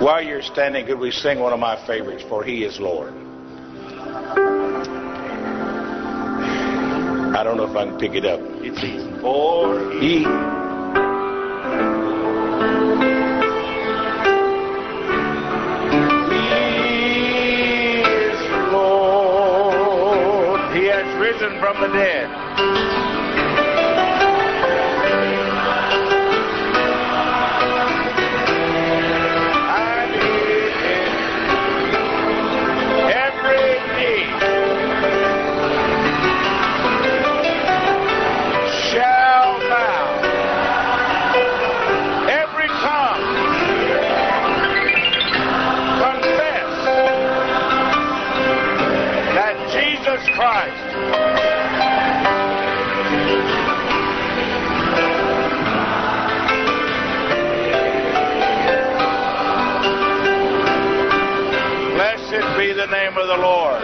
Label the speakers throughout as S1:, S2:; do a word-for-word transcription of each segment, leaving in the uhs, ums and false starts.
S1: While you're standing, could we sing one of my favorites, For He is Lord? I don't know if I can pick it up. It's easy. For He is Lord. He has risen from the dead. Christ. Blessed be the name of the Lord.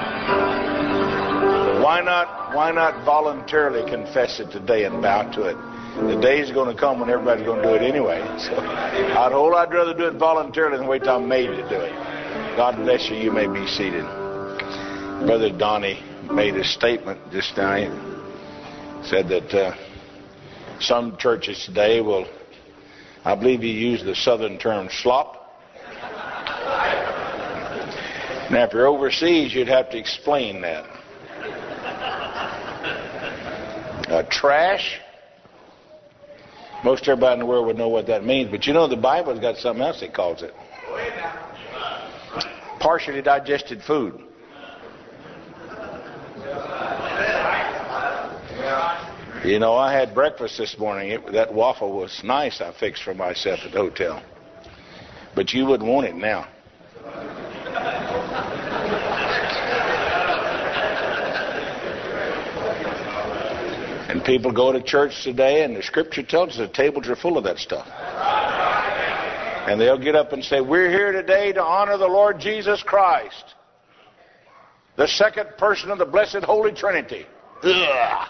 S1: Why not, why not voluntarily confess it today and bow to it? The day is going to come when everybody's going to do it anyway. So I'd hold I'd rather do it voluntarily than wait till I'm made to do it. God bless you. You may be seated. Brother Donnie made a statement just now. He said that uh, some churches today will, I believe he used the southern term, slop. Now, if you're overseas, you'd have to explain that. Uh, trash. Most everybody in the world would know what that means, but you know the Bible's got something else it calls it. Partially digested food. You know, I had breakfast this morning. It, that waffle was nice I fixed for myself at the hotel. But you wouldn't want it now. And people go to church today, and the scripture tells us the tables are full of that stuff. And they'll get up and say, we're here today to honor the Lord Jesus Christ, the second person of the blessed Holy Trinity. Ugh.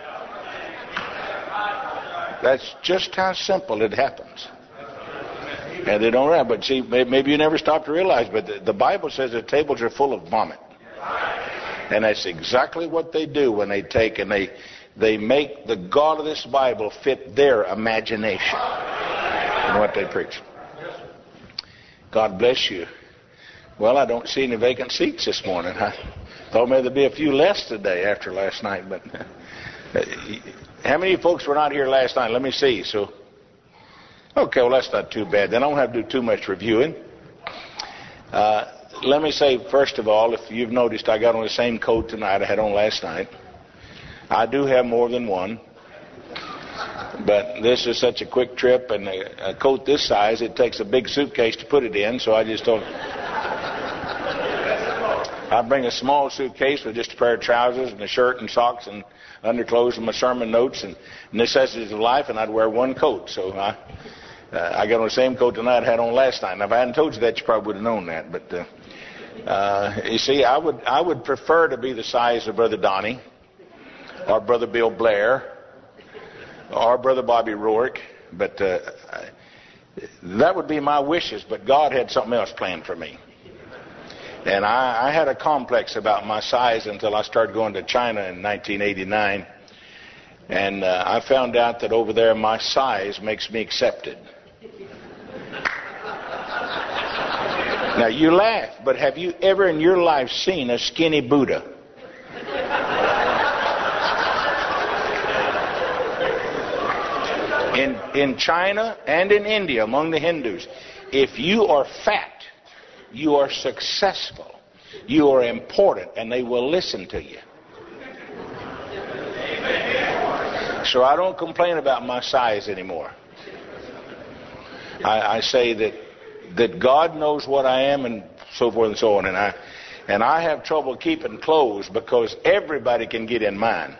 S1: That's just how simple it happens. And they don't, but see, maybe you never stop to realize, but the, the Bible says the tables are full of vomit. And that's exactly what they do when they take and they, they make the God of this Bible fit their imagination in what they preach. God bless you. Well, I don't see any vacant seats this morning. I thought maybe there'd be a few less today after last night, but... How many folks were not here last night? Let me see. So, okay, well, that's not too bad. Then I don't have to do too much reviewing. Uh, let me say, first of all, if you've noticed, I got on the same coat tonight I had on last night. I do have more than one. But this is such a quick trip, and a, a coat this size, it takes a big suitcase to put it in, so I just thought... I bring a small suitcase with just a pair of trousers and a shirt and socks and underclothes and my sermon notes and necessities of life, and I'd wear one coat. So I, uh, I got on the same coat tonight I had on last night. Now, if I hadn't told you that, you probably would have known that. But uh, uh, you see, I would I would prefer to be the size of Brother Donnie, or Brother Bill Blair, or Brother Bobby Rourke. But uh, that would be my wishes. But God had something else planned for me. And I, I had a complex about my size until I started going to China in nineteen eighty-nine. And uh, I found out that over there my size makes me accepted. Now you laugh, but have you ever in your life seen a skinny Buddha? In, in China and in India, among the Hindus, if you are fat, you are successful, you are important, and they will listen to you. So I don't complain about my size anymore. I, I say that that God knows what I am, and so forth and so on. And I and I have trouble keeping clothes because everybody can get in mine.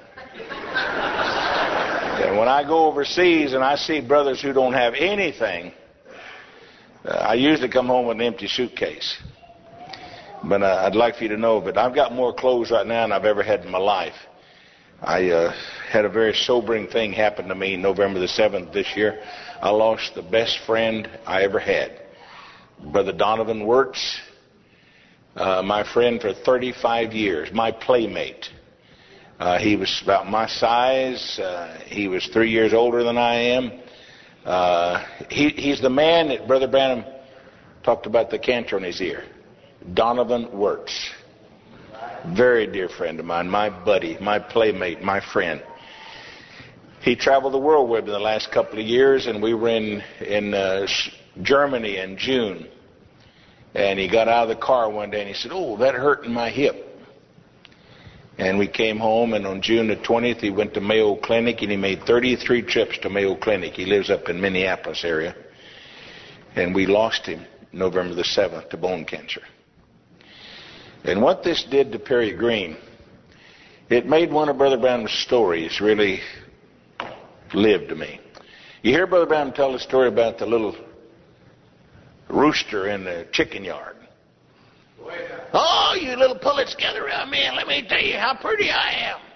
S1: And when I go overseas and I see brothers who don't have anything, uh, I usually come home with an empty suitcase. But uh, I'd like for you to know that I've got more clothes right now than I've ever had in my life. I uh, had a very sobering thing happen to me November the seventh this year. I lost the best friend I ever had. Brother Donovan Wirtz, uh, my friend for thirty-five years, my playmate. Uh, he was about my size. Uh, he was three years older than I am. Uh, he, he's the man that Brother Branham talked about the cancer in his ear. Donovan Wirtz. Very dear friend of mine, my buddy, my playmate, my friend. He traveled the world with me the last couple of years, and we were in, in uh, Germany in June. And he got out of the car one day and he said, "Oh, that hurt in my hip." And we came home, and on June the twentieth, he went to Mayo Clinic, and he made thirty-three trips to Mayo Clinic. He lives up in Minneapolis area. And we lost him November the seventh to bone cancer. And what this did to Perry Green, it made one of Brother Branham's stories really live to me. You hear Brother Branham tell the story about the little rooster in the chicken yard. "Oh, you little pullets, gather around me and let me tell you how pretty I am."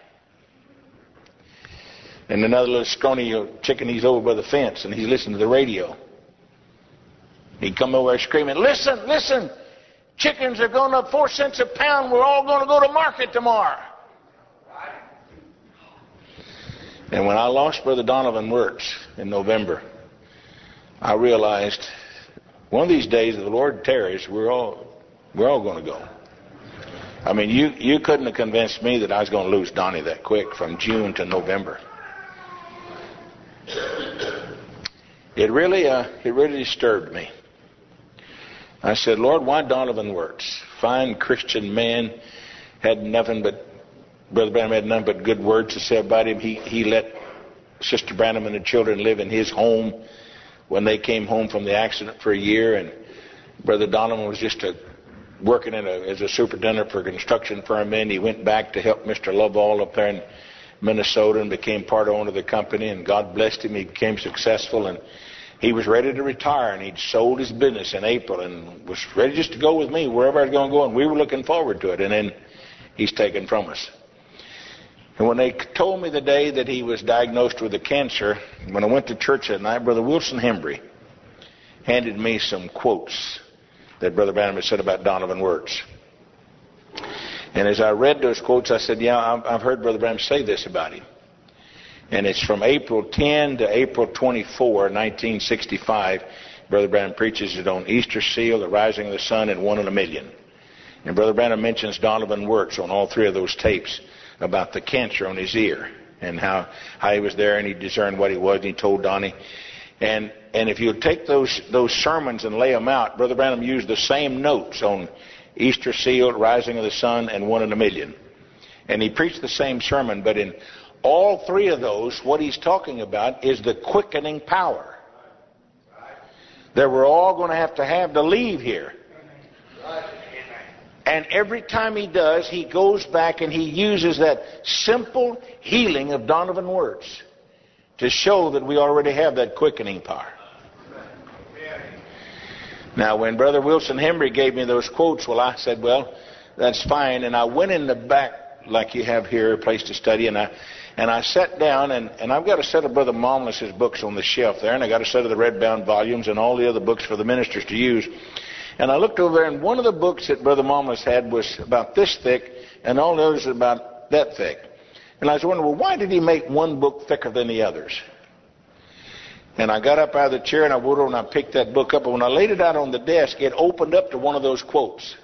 S1: And another little scrawny chicken, he's over by the fence and he's listening to the radio. He'd come over there screaming, "Listen, listen, chickens are going up four cents a pound. We're all going to go to market tomorrow." And when I lost Brother Donovan Wirtz in November, I realized one of these days, if the Lord tarries, we're all we're all going to go. I mean, you you couldn't have convinced me that I was going to lose Donnie that quick from June to November. It really uh, it really disturbed me. I said, "Lord, why Donovan Wirtz? Fine Christian man, had nothing but, Brother Branham had nothing but good words to say about him. He he let Sister Branham and the children live in his home when they came home from the accident for a year, and Brother Donovan was just a, working in a, as a superintendent for a construction firm, and he went back to help Mister Lovell up there in Minnesota and became part owner of the company, and God blessed him. He became successful, and he was ready to retire, and he'd sold his business in April and was ready just to go with me wherever I was going to go, and we were looking forward to it, and then he's taken from us. And when they told me the day that he was diagnosed with a cancer, when I went to church that night, Brother Wilson Hembry handed me some quotes that Brother Branham had said about Donovan Wirtz. And as I read those quotes, I said, "Yeah, I've heard Brother Branham say this about him." And it's from April tenth to April twenty-fourth, nineteen sixty-five. Brother Branham preaches it on Easter Seal, the Rising of the Sun, and One in a Million. And Brother Branham mentions Donovan Wirtz on all three of those tapes about the cancer on his ear and how, how he was there and he discerned what he was, and he told Donnie. And and if you take those those sermons and lay them out, Brother Branham used the same notes on Easter Seal, Rising of the Sun, and One in a Million. And he preached the same sermon, but in all three of those, what he's talking about is the quickening power that we're all going to have to have to leave here. And every time he does, he goes back and he uses that simple healing of Donovan Wirtz to show that we already have that quickening power. Now, when Brother Wilson Hembry gave me those quotes, well, I said, well, that's fine. And I went in the back, like you have here, a place to study, and I and I sat down, and, and I've got a set of Brother Momlis's books on the shelf there, and I got a set of the red-bound volumes and all the other books for the ministers to use. And I looked over there, and one of the books that Brother Momlis had was about this thick, and all the others about that thick. And I was wondering, well, why did he make one book thicker than the others? And I got up out of the chair, and I went over and I picked that book up, and when I laid it out on the desk, it opened up to one of those quotes.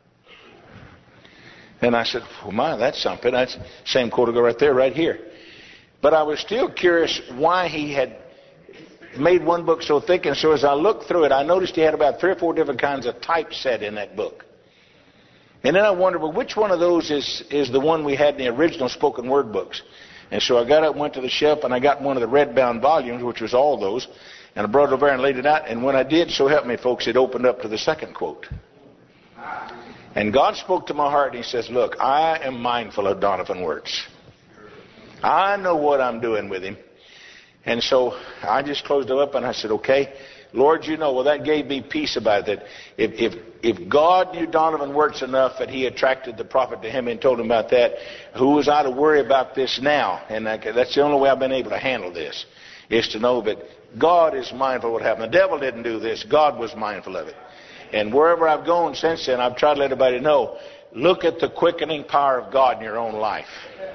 S1: And I said, well, my, that's something. That's the same quote will go right there, right here. But I was still curious why he had made one book so thick, and so as I looked through it, I noticed he had about three or four different kinds of typeset in that book. And then I wondered, well, which one of those is, is the one we had in the original spoken word books? And so I got up, went to the shelf, and I got one of the red-bound volumes, which was all those, and I brought it over there and laid it out. And when I did, so help me, folks, it opened up to the second quote. And God spoke to my heart, and he says, look, I am mindful of Donovan Wirtz. I know what I'm doing with him. And so I just closed it up, and I said, okay, Lord, you know. Well, that gave me peace about it. If, if, if God knew Donovan Wirtz enough that he attracted the prophet to him and told him about that, who was I to worry about this now? And that's the only way I've been able to handle this, is to know that God is mindful of what happened. The devil didn't do this. God was mindful of it. And wherever I've gone since then, I've tried to let everybody know, look at the quickening power of God in your own life.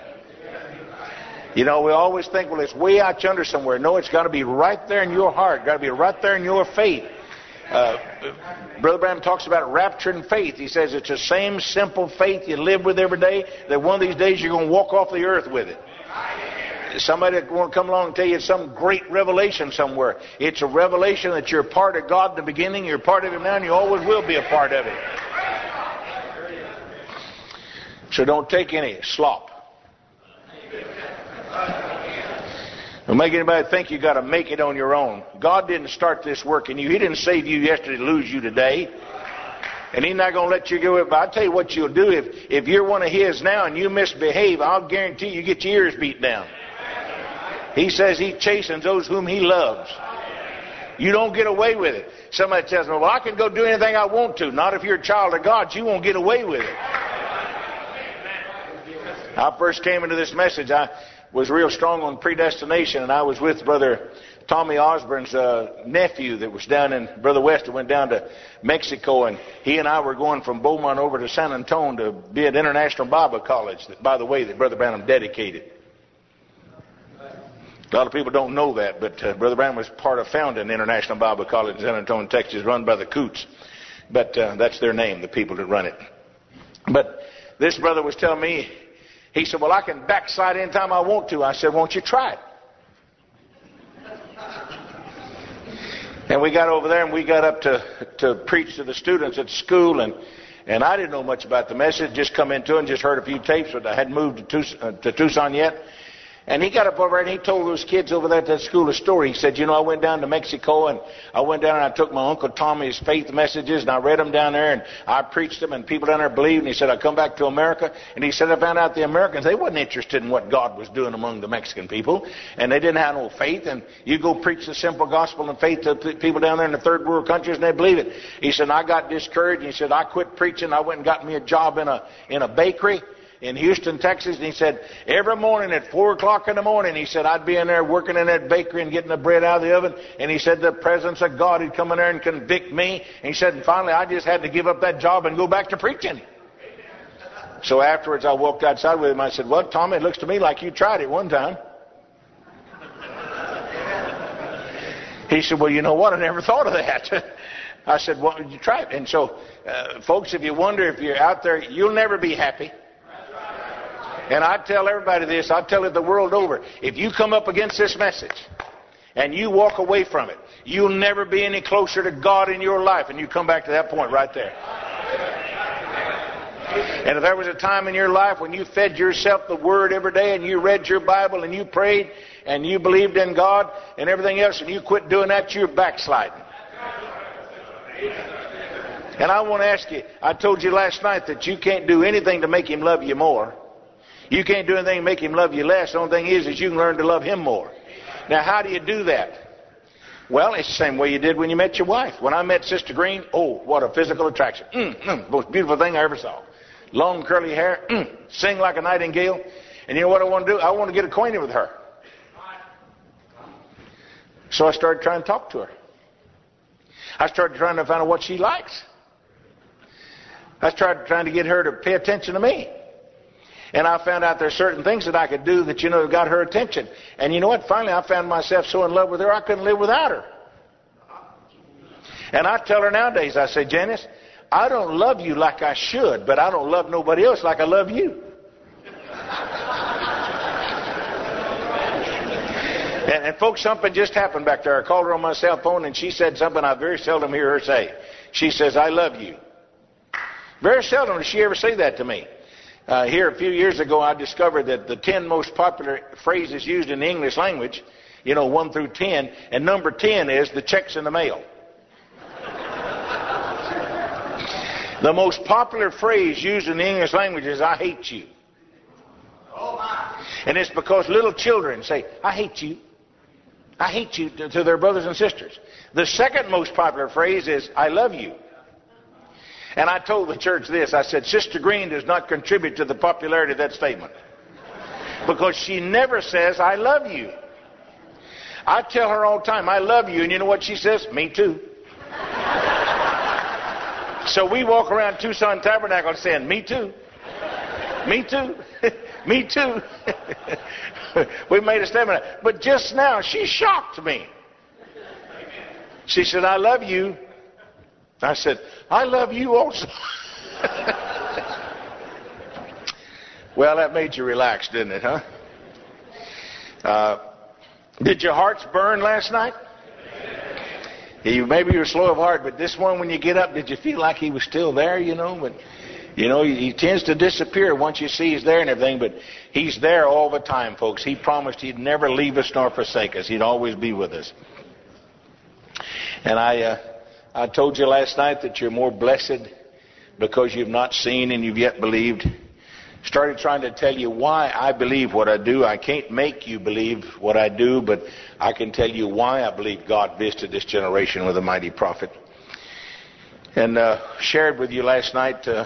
S1: You know, we always think, well, it's way out yonder somewhere. No, it's got to be right there in your heart. It's got to be right there in your faith. Uh, Brother Branham talks about rapturing faith. He says it's the same simple faith you live with every day, that one of these days you're going to walk off the earth with it. Somebody want to come along and tell you it's some great revelation somewhere. It's a revelation that you're part of God in the beginning, you're part of Him now, and you always will be a part of it. So don't take any slop. Don't make anybody think you got to make it on your own. God didn't start this work in you. He didn't save you yesterday to lose you today. And He's not going to let you go. But I'll tell you what you'll do. If, if you're one of His now and you misbehave, I'll guarantee you get your ears beat down. He says He chastens those whom He loves. You don't get away with it. Somebody says, well, I can go do anything I want to. Not if you're a child of God. You won't get away with it. I first came into this message, I was real strong on predestination, and I was with Brother Tommy Osborne's uh, nephew that was down in, Brother West, who went down to Mexico, and he and I were going from Beaumont over to San Antonio to be at International Bible College, that, by the way, that Brother Branham dedicated. A lot of people don't know that, but uh, Brother Branham was part of founding International Bible College in San Antonio, Texas, run by the Coots. But uh, that's their name, the people that run it. But this brother was telling me, he said, well, I can backslide anytime I want to. I said, won't you try it? And we got over there and we got up to, to preach to the students at school. And, and I didn't know much about the message. Just come into it and just heard a few tapes, but I hadn't moved to Tucson, uh, to Tucson yet. And he got up over there and he told those kids over there at that school a story. He said, you know, I went down to Mexico and I went down and I took my Uncle Tommy's faith messages and I read them down there and I preached them and people down there believed. And he said, I come back to America. And he said, I found out the Americans, they wasn't interested in what God was doing among the Mexican people. And they didn't have no faith. And you go preach the simple gospel and faith to people down there in the third world countries and they believe it. He said, I got discouraged. And he said, I quit preaching. I went and got me a job in a, in a bakery in Houston, Texas, and he said, every morning at four o'clock in the morning, he said, I'd be in there working in that bakery and getting the bread out of the oven, and he said, the presence of God would come in there and convict me, and he said, and finally, I just had to give up that job and go back to preaching. So afterwards, I walked outside with him, I said, well, Tommy, it looks to me like you tried it one time. He said, well, you know what, I never thought of that. I said, well, you try it. And so, uh, folks, if you wonder if you're out there, you'll never be happy. And I tell everybody this, I tell it the world over. If you come up against this message and you walk away from it, you'll never be any closer to God in your life. And you come back to that point right there. And if there was a time in your life when you fed yourself the Word every day and you read your Bible and you prayed and you believed in God and everything else and you quit doing that, you're backsliding. And I want to ask you, I told you last night that you can't do anything to make Him love you more. You can't do anything to make Him love you less. The only thing is, is you can learn to love Him more. Now, how do you do that? Well, it's the same way you did when you met your wife. When I met Sister Green, oh, what a physical attraction. Mm, mm, most beautiful thing I ever saw. Long curly hair, mm, sing like a nightingale. And you know what I want to do? I want to get acquainted with her. So I started trying to talk to her. I started trying to find out what she likes. I started trying to get her to pay attention to me. And I found out there's certain things that I could do that, you know, got her attention. And you know what? Finally, I found myself so in love with her, I couldn't live without her. And I tell her nowadays, I say, Janice, I don't love you like I should, but I don't love nobody else like I love you. and, and folks, something just happened back there. I called her on my cell phone, and she said something I very seldom hear her say. She says, I love you. Very seldom does she ever say that to me. Uh, here a few years ago, I discovered that the ten most popular phrases used in the English language, you know, one through ten, and number ten is the check's in the mail. The most popular phrase used in the English language is, I hate you. And it's because little children say, I hate you. I hate you to, to their brothers and sisters. The second most popular phrase is, I love you. And I told the church this. I said, Sister Green does not contribute to the popularity of that statement. Because she never says, I love you. I tell her all the time, I love you. And you know what she says? Me too. So we walk around Tucson Tabernacle saying, me too. Me too. Me too. We made a statement. But just now, she shocked me. She said, I love you. I said, I love you also. Well, that made you relax, didn't it, huh? Uh, did your hearts burn last night? You, maybe you were slow of heart, but this one, when you get up, did you feel like he was still there, you know? But, you know, he, he tends to disappear once you see he's there and everything, but he's there all the time, folks. He promised he'd never leave us nor forsake us. He'd always be with us. And I, uh, I told you last night that you're more blessed because you've not seen and you've yet believed. Started trying to tell you why I believe what I do. I can't make you believe what I do, but I can tell you why I believe God visited this generation with a mighty prophet. And uh, shared with you last night uh,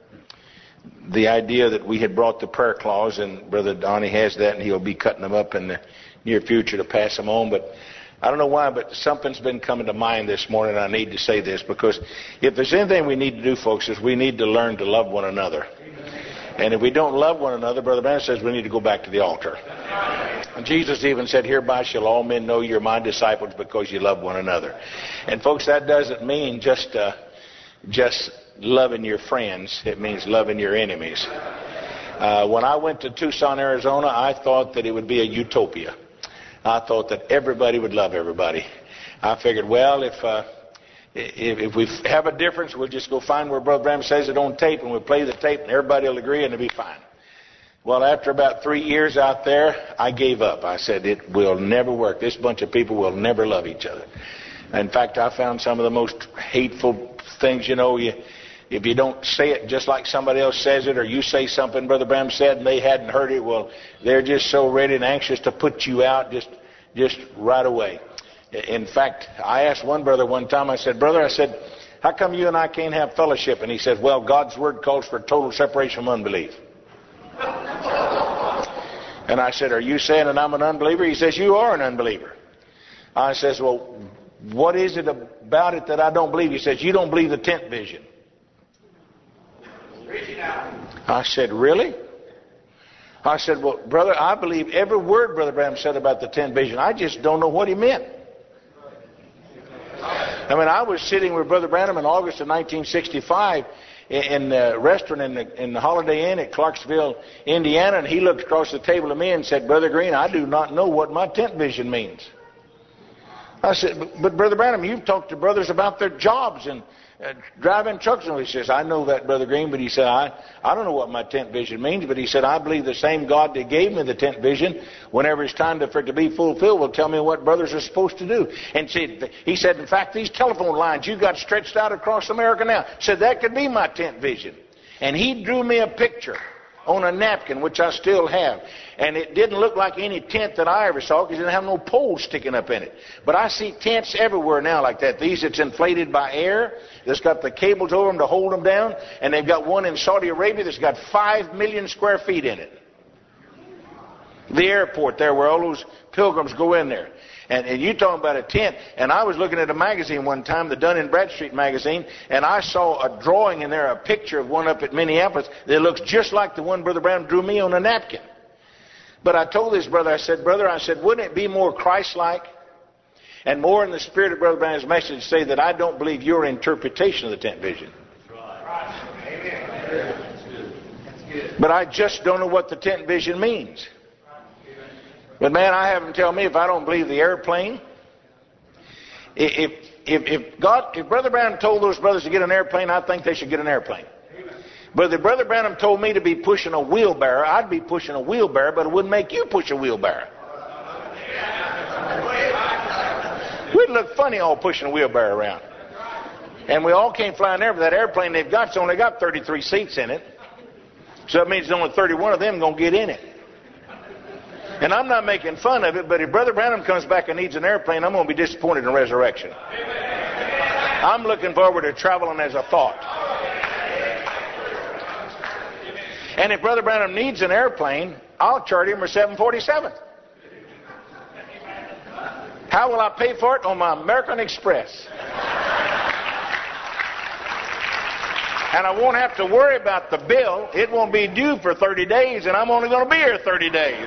S1: the idea that we had brought the prayer clause, and Brother Donnie has that, and he'll be cutting them up in the near future to pass them on. But I don't know why, but something's been coming to mind this morning, and I need to say this, because if there's anything we need to do, folks, is we need to learn to love one another. And if we don't love one another, Brother Branham says we need to go back to the altar. And Jesus even said, hereby shall all men know you're my disciples because you love one another. And folks, that doesn't mean just uh, just loving your friends. It means loving your enemies. Uh, when I went to Tucson, Arizona, I thought that it would be a utopia. I thought that everybody would love everybody. I figured, well, if... Uh, If, if we have a difference, we'll just go find where Brother Branham says it on tape, and we'll play the tape, and everybody will agree, and it'll be fine. Well, after about three years out there, I gave up. I said, it will never work. This bunch of people will never love each other. In fact, I found some of the most hateful things, you know, you, if you don't say it just like somebody else says it, or you say something Brother Branham said and they hadn't heard it, well, they're just so ready and anxious to put you out just, just right away. In fact, I asked one brother one time, I said, brother, I said, how come you and I can't have fellowship? And he said, well, God's word calls for total separation from unbelief. And I said, are you saying that I'm an unbeliever? He says, you are an unbeliever. I says, well, what is it about it that I don't believe? He says, you don't believe the tent vision. I said, really? I said, well, brother, I believe every word Brother Branham said about the tent vision. I just don't know what he meant. I mean, I was sitting with Brother Branham in August of nineteen sixty-five in the restaurant in the, in the Holiday Inn at Clarksville, Indiana, and he looked across the table at me and said, Brother Green, I do not know what my tent vision means. I said, but, but Brother Branham, you've talked to brothers about their jobs and uh, driving trucks. And he says, I know that, Brother Green, but he said, I, I don't know what my tent vision means, but he said, I believe the same God that gave me the tent vision, whenever it's time to, for it to be fulfilled, will tell me what brothers are supposed to do. And see, he said, in fact, these telephone lines you got stretched out across America now, said that could be my tent vision. And he drew me a picture on a napkin, which I still have. And it didn't look like any tent that I ever saw because it didn't have no poles sticking up in it. But I see tents everywhere now like that. These, it's inflated by air. It's got the cables over them to hold them down. And they've got one in Saudi Arabia that's got five million square feet in it. The airport there where all those pilgrims go in there. And, and you talking about a tent. And I was looking at a magazine one time, the Dun and Bradstreet magazine, and I saw a drawing in there, a picture of one up at Minneapolis that looks just like the one Brother Branham drew me on a napkin. But I told this brother, I said, brother, I said, wouldn't it be more Christ-like and more in the spirit of Brother Branham's message to say that I don't believe your interpretation of the tent vision? But I just don't know what the tent vision means. But man, I have them tell me if I don't believe the airplane, if if if God, if Brother Branham told those brothers to get an airplane, I think they should get an airplane. But if Brother Branham told me to be pushing a wheelbarrow, I'd be pushing a wheelbarrow, but it wouldn't make you push a wheelbarrow. We'd look funny all pushing a wheelbarrow around. And we all came flying there, but that airplane they've got's only got thirty-three seats in it. So that means only thirty-one of them going to get in it. And I'm not making fun of it, but if Brother Branham comes back and needs an airplane, I'm going to be disappointed in resurrection. I'm looking forward to traveling as a thought. And if Brother Branham needs an airplane, I'll charter him a seven forty-seven. How will I pay for it? On my American Express. And I won't have to worry about the bill. It won't be due for thirty days, and I'm only going to be here thirty days.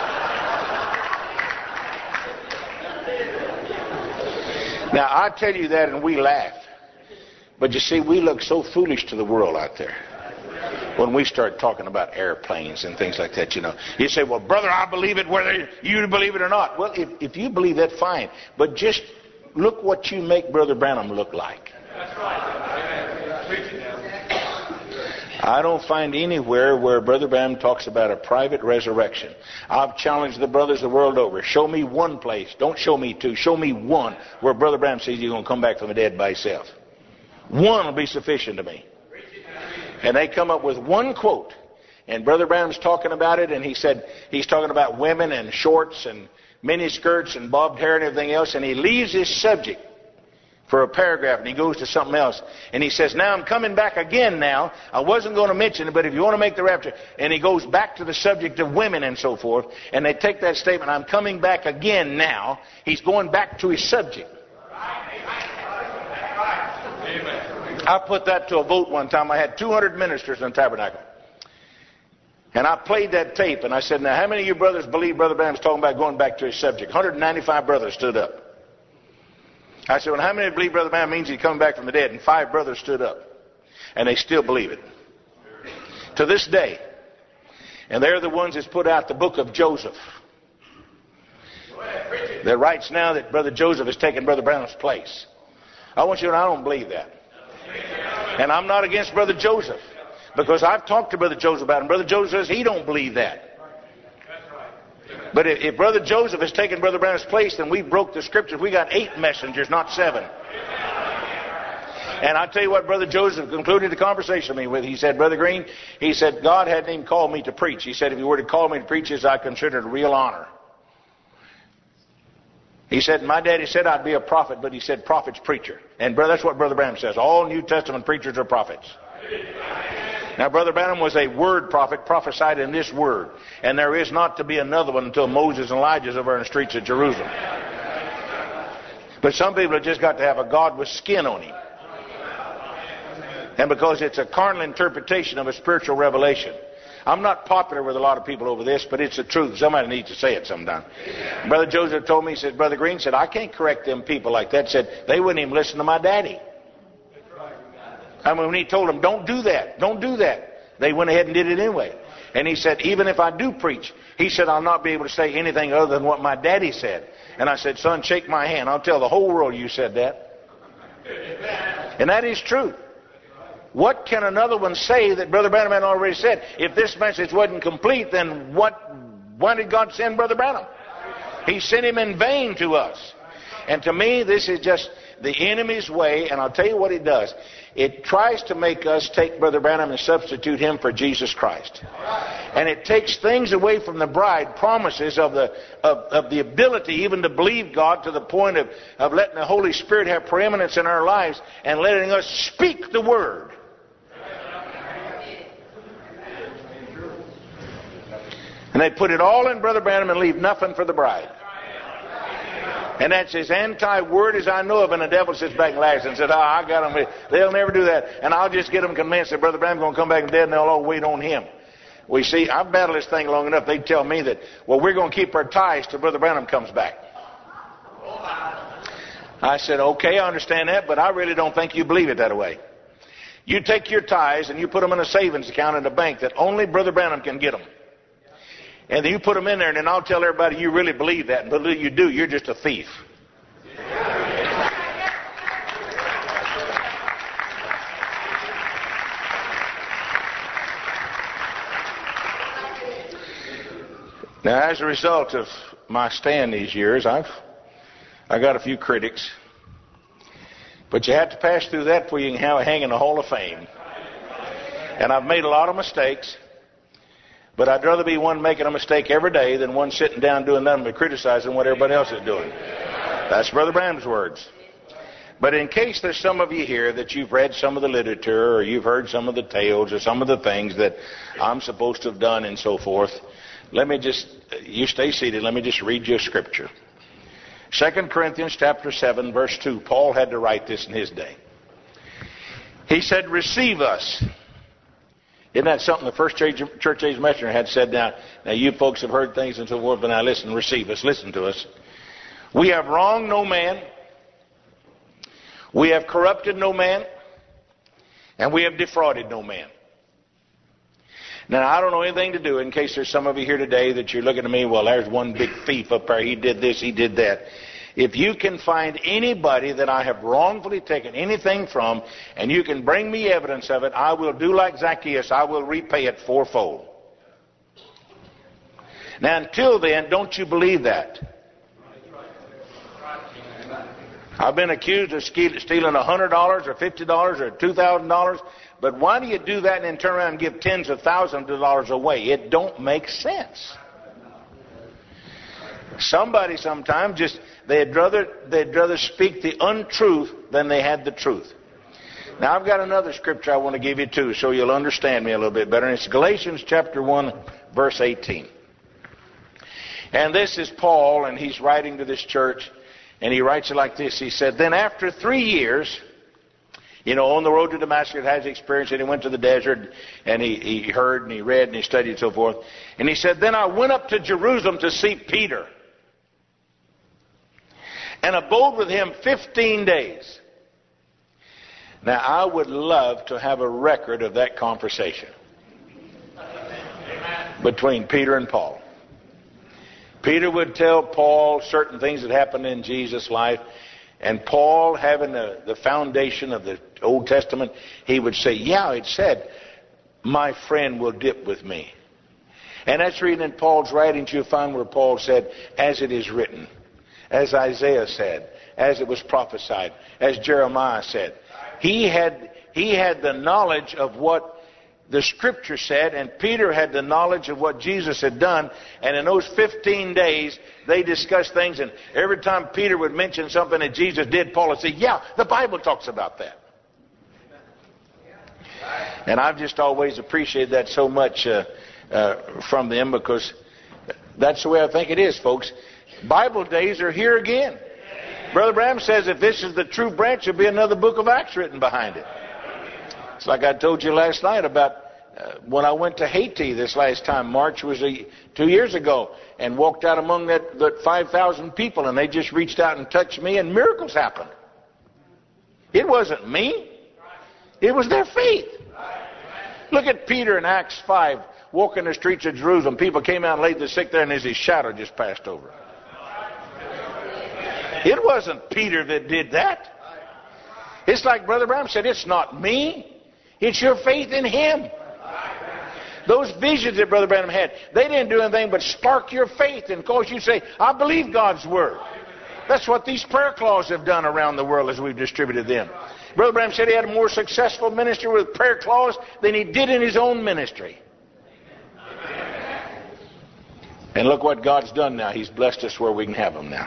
S1: Now, I tell you that and we laugh. But you see, we look so foolish to the world out there when we start talking about airplanes and things like that, you know. You say, well, brother, I believe it whether you believe it or not. Well, if, if you believe that, fine. But just look what you make Brother Branham look like. That's right. I don't find anywhere where Brother Branham talks about a private resurrection. I've challenged the brothers the world over. Show me one place. Don't show me two. Show me one where Brother Branham says you're going to come back from the dead by yourself. One will be sufficient to me. And they come up with one quote. And Brother Branham's talking about it, and he said he's talking about women and shorts and mini skirts and bobbed hair and everything else, and he leaves his subject for a paragraph, and he goes to something else. And he says, now I'm coming back again now. I wasn't going to mention it, but if you want to make the rapture. And he goes back to the subject of women and so forth. And they take that statement, I'm coming back again now. He's going back to his subject. I put that to a vote one time. I had two hundred ministers in the tabernacle. And I played that tape, and I said, now how many of you brothers believe Brother Branham's talking about going back to his subject? one hundred ninety-five brothers stood up. I said, well, how many believe Brother Branham means he's coming back from the dead? And five brothers stood up. And they still believe it. To this day. And they're the ones that's put out the book of Joseph. That writes now that Brother Joseph has taken Brother Branham's place. I want you to know I don't believe that. And I'm not against Brother Joseph. Because I've talked to Brother Joseph about it. And Brother Joseph says he don't believe that. But if, if Brother Joseph has taken Brother Branham's place, then we broke the scriptures. We got eight messengers, not seven. And I tell you what Brother Joseph concluded the conversation with me with. He said, Brother Green, he said, God hadn't even called me to preach. He said, if you were to call me to preach this, I consider it a real honor. He said, my daddy said I'd be a prophet, but he said prophet's preacher. And brother, that's what Brother Branham says. All New Testament preachers are prophets. Now, Brother Branham was a word prophet, prophesied in this word. And there is not to be another one until Moses and Elijah are in the streets of Jerusalem. But some people have just got to have a God with skin on him. And because it's a carnal interpretation of a spiritual revelation. I'm not popular with a lot of people over this, but it's the truth. Somebody needs to say it sometime. Brother Joseph told me, he said, Brother Green said, I can't correct them people like that. He said, they wouldn't even listen to my daddy. I mean, when he told them, don't do that, don't do that, they went ahead and did it anyway. And he said, even if I do preach, he said, I'll not be able to say anything other than what my daddy said. And I said, son, shake my hand. I'll tell the whole world you said that. And that is true. What can another one say that Brother Branham had already said? If this message wasn't complete, then what? Why did God send Brother Branham? He sent him in vain to us. And to me, this is just the enemy's way, and I'll tell you what it does. It tries to make us take Brother Branham and substitute him for Jesus Christ. And it takes things away from the bride, promises of the of, of the ability even to believe God to the point of, of letting the Holy Spirit have preeminence in our lives and letting us speak the Word. And they put it all in Brother Branham and leave nothing for the bride. And that's as anti-word as I know of, and the devil sits back and laughs and says, oh, I got them. They'll never do that. And I'll just get them convinced that Brother Branham's going to come back and dead, and they'll all wait on him. Well, you see, I've battled this thing long enough. They tell me that, well, we're going to keep our ties till Brother Branham comes back. I said, okay, I understand that, but I really don't think you believe it that way. You take your ties and you put them in a savings account in a bank that only Brother Branham can get them. And then you put them in there, and then I'll tell everybody you really believe that. And believe you do, you're just a thief. Now, as a result of my stand these years, I've I got a few critics. But you have to pass through that before you can hang in the Hall of Fame. And I've made a lot of mistakes. But I'd rather be one making a mistake every day than one sitting down doing nothing but criticizing what everybody else is doing. That's Brother Branham's words. But in case there's some of you here that you've read some of the literature or you've heard some of the tales or some of the things that I'm supposed to have done and so forth, let me just, you stay seated, let me just read you a scripture. Second Corinthians chapter seven, verse two. Paul had to write this in his day. He said, receive us. Isn't that something the first church, church age messenger had said? Now, now you folks have heard things and so forth, but now listen, receive us, listen to us. We have wronged no man. We have corrupted no man. And we have defrauded no man. Now, I don't know anything to do, in case there's some of you here today that you're looking at me, well, there's one big thief up there. He did this, he did that. If you can find anybody that I have wrongfully taken anything from, and you can bring me evidence of it, I will do like Zacchaeus. I will repay it fourfold. Now, until then, don't you believe that? I've been accused of stealing one hundred dollars or fifty dollars or two thousand dollars. But why do you do that and then turn around and give tens of thousands of dollars away? It don't make sense. Somebody sometimes just, they'd rather, they'd rather speak the untruth than they had the truth. Now, I've got another scripture I want to give you too, so you'll understand me a little bit better. And it's Galatians chapter one, verse eighteen. And this is Paul, and he's writing to this church, and he writes it like this. He said, then after three years... You know, on the road to Damascus, has experience, and he went to the desert, and he, he heard, and he read, and he studied, and so forth. And he said, then I went up to Jerusalem to see Peter, and abode with him fifteen days. Now, I would love to have a record of that conversation between Peter and Paul. Peter would tell Paul certain things that happened in Jesus' life. And Paul, having the, the foundation of the Old Testament, he would say, yeah, it said, my friend will dip with me. And that's reading in Paul's writings, you'll find where Paul said, as it is written, as Isaiah said, as it was prophesied, as Jeremiah said. He had, he had the knowledge of what the Scripture said, and Peter had the knowledge of what Jesus had done. And in those fifteen days, they discussed things. And every time Peter would mention something that Jesus did, Paul would say, yeah, the Bible talks about that. And I've just always appreciated that so much uh, uh, from them, because that's the way I think it is, folks. Bible days are here again. Brother Branham says if this is the true branch, there'll be another book of Acts written behind it. It's like I told you last night about uh, when I went to Haiti this last time. March was a, two years ago, and walked out among that, that five thousand people, and they just reached out and touched me, and miracles happened. It wasn't me. It was their faith. Look at Peter in Acts five, walking the streets of Jerusalem. People came out and laid the sick there, and his shadow just passed over. It wasn't Peter that did that. It's like Brother Branham said, it's not me. It's your faith in him. Those visions that Brother Branham had, they didn't do anything but spark your faith and cause you to say, I believe God's Word. That's what these prayer claws have done around the world as we've distributed them. Brother Branham said he had a more successful ministry with prayer claws than he did in his own ministry. And look what God's done now. He's blessed us where we can have them now.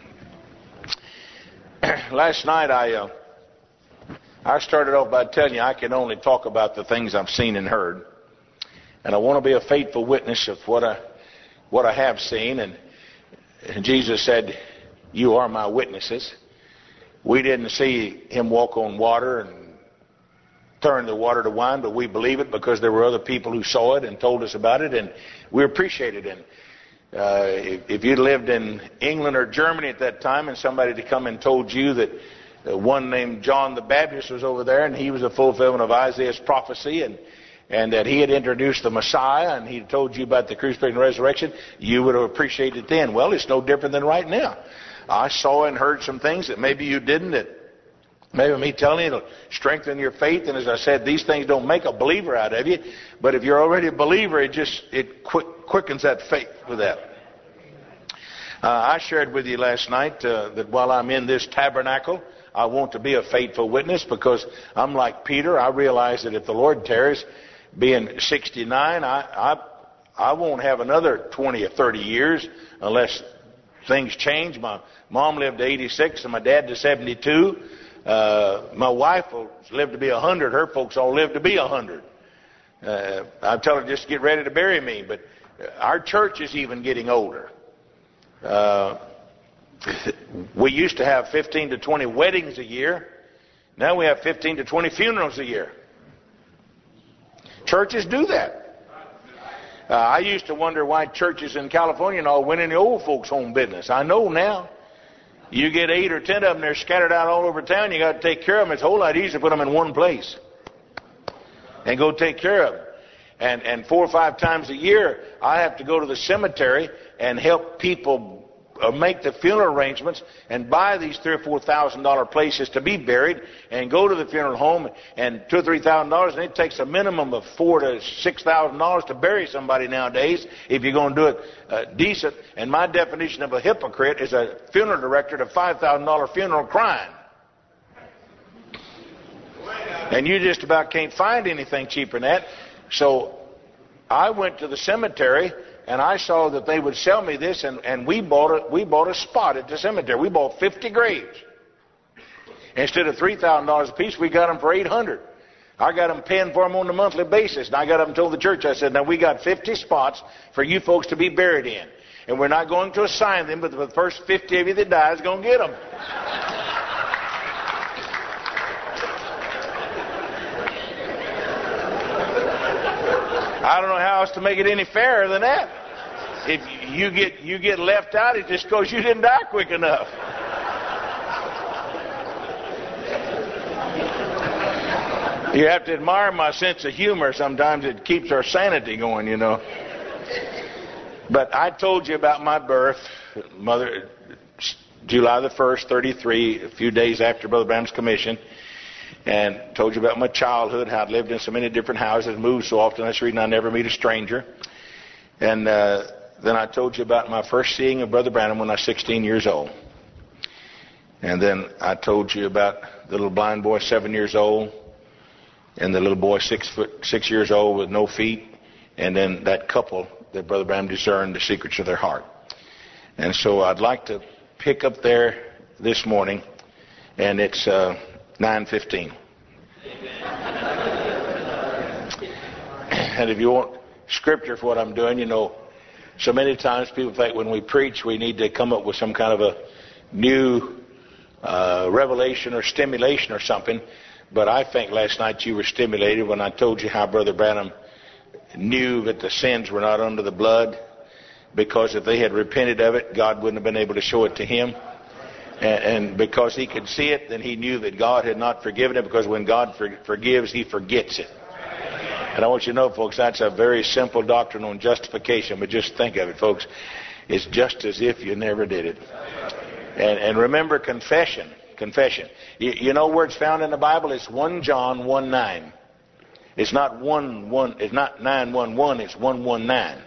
S1: Last night I... Uh, I started off by telling you I can only talk about the things I've seen and heard. And I want to be a faithful witness of what I, what I have seen. And, and Jesus said, you are my witnesses. We didn't see him walk on water and turn the water to wine, but we believe it because there were other people who saw it and told us about it, and we appreciate it. And uh, if, if you lived in England or Germany at that time, and somebody had come and told you that Uh, one named John the Baptist was over there, and he was a fulfillment of Isaiah's prophecy, and, and that he had introduced the Messiah, and he told you about the crucifixion and resurrection, you would have appreciated it then. Well, it's no different than right now. I saw and heard some things that maybe you didn't, that maybe me telling you it'll strengthen your faith. And as I said, these things don't make a believer out of you, but if you're already a believer, it just it quick, quickens that faith with that. Uh, I shared with you last night uh, that while I'm in this tabernacle, I want to be a faithful witness, because I'm like Peter. I realize that if the Lord tarries, being sixty-nine, I, I I won't have another twenty or thirty years unless things change. My mom lived to eighty-six and my dad to seventy-two. Uh, my wife will live to be one hundred. Her folks all live to be one hundred. Uh, I tell her just to get ready to bury me. But our church is even getting older. Uh, we used to have fifteen to twenty weddings a year. Now we have fifteen to twenty funerals a year. Churches do that. Uh, I used to wonder why churches in California and all went in the old folks' home business. I know now. You get eight or ten of them, they're scattered out all over town. You got to take care of them. It's a whole lot easier to put them in one place and go take care of them. And, and four or five times a year, I have to go to the cemetery and help people uh, make the funeral arrangements and buy these three or four thousand dollar places to be buried, and go to the funeral home and two or three thousand dollars, and it takes a minimum of four to six thousand dollars to bury somebody nowadays if you're going to do it uh, decent. And my definition of a hypocrite is a funeral director at a five thousand dollar funeral crying. And you just about can't find anything cheaper than that. So I went to the cemetery and I saw that they would sell me this, and, and we bought a, we bought a spot at the cemetery. We bought fifty graves. Instead of three thousand dollars a piece, we got them for eight hundred dollars. I got them paying for them on a monthly basis. And I got them told the church, I said, now we got fifty spots for you folks to be buried in. And we're not going to assign them, but the first fifty of you that die is going to get them. I don't know how else to make it any fairer than that. If you get you get left out, it's just because you didn't die quick enough. You have to admire my sense of humor. Sometimes it keeps our sanity going, you know. But I told you about my birth, Mother, July the first, thirty-three, a few days after Brother Branham's commission. And told you about my childhood, how I'd lived in so many different houses, moved so often. That's the reason I never meet a stranger. And uh, then I told you about my first seeing of Brother Branham when I was sixteen years old. And then I told you about the little blind boy, seven years old, and the little boy, six foot, six years old with no feet, and then that couple that Brother Branham discerned the secrets of their heart. And so I'd like to pick up there this morning, and it's uh, nine fifteen. And if you want scripture for what I'm doing, you know, so many times people think when we preach we need to come up with some kind of a new uh, revelation or stimulation or something. But I think last night you were stimulated when I told you how Brother Branham knew that the sins were not under the blood, because if they had repented of it, God wouldn't have been able to show it to him. And, and because he could see it, then he knew that God had not forgiven it, because when God for, forgives, he forgets it. And I want you to know, folks, that's a very simple doctrine on justification. But just think of it, folks. It's just as if you never did it. And, and remember, confession. Confession. You, you know where it's found in the Bible? It's First John one nine. It's not one one. It's not nine one one. It's one one nine.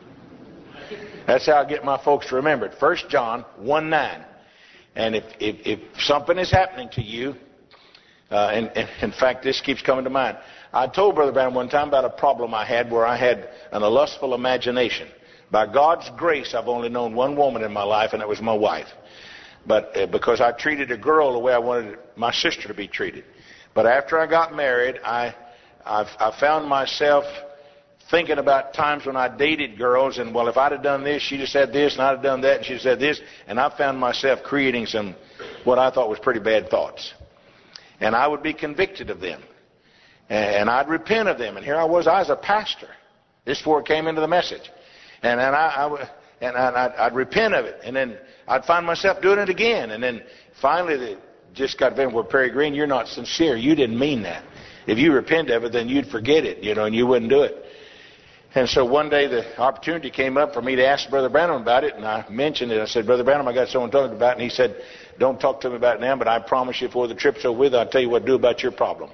S1: That's how I get my folks to remember it. First John one nine. And if, if, if something is happening to you, uh, and, and in fact, this keeps coming to mind. I told Brother Branham one time about a problem I had where I had an, a lustful imagination. By God's grace, I've only known one woman in my life, and that was my wife. But uh, because I treated a girl the way I wanted my sister to be treated. But after I got married, I, I've, I found myself thinking about times when I dated girls, and well, if I'd have done this, she'd have said this, and I'd have done that, and she'd have said this, and I found myself creating some, what I thought was pretty bad thoughts. And I would be convicted of them. And I'd repent of them. And here I was, I was a pastor. This before it came into the message. And then I, I and I'd, I'd repent of it. And then I'd find myself doing it again. And then finally, it just got to where, Perry Green, you're not sincere. You didn't mean that. If you repent of it, then you'd forget it, you know, and you wouldn't do it. And so one day the opportunity came up for me to ask Brother Branham about it. And I mentioned it. I said, Brother Branham, I got someone talking about it. And he said, don't talk to me about it now, but I promise you before the trip's over with, I'll tell you what to do about your problem.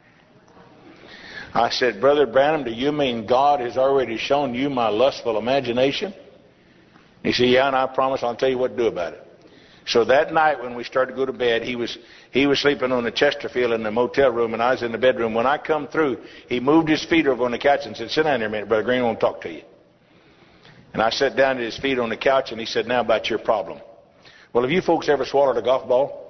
S1: I said, Brother Branham, do you mean God has already shown you my lustful imagination? He said, yeah, and I promise I'll tell you what to do about it. So that night when we started to go to bed, he was he was sleeping on the Chesterfield in the motel room, and I was in the bedroom. When I come through, he moved his feet over on the couch and said, sit down there a minute, Brother Green, I want to talk to you. And I sat down at his feet on the couch, and he said, now about your problem. Well, have you folks ever swallowed a golf ball?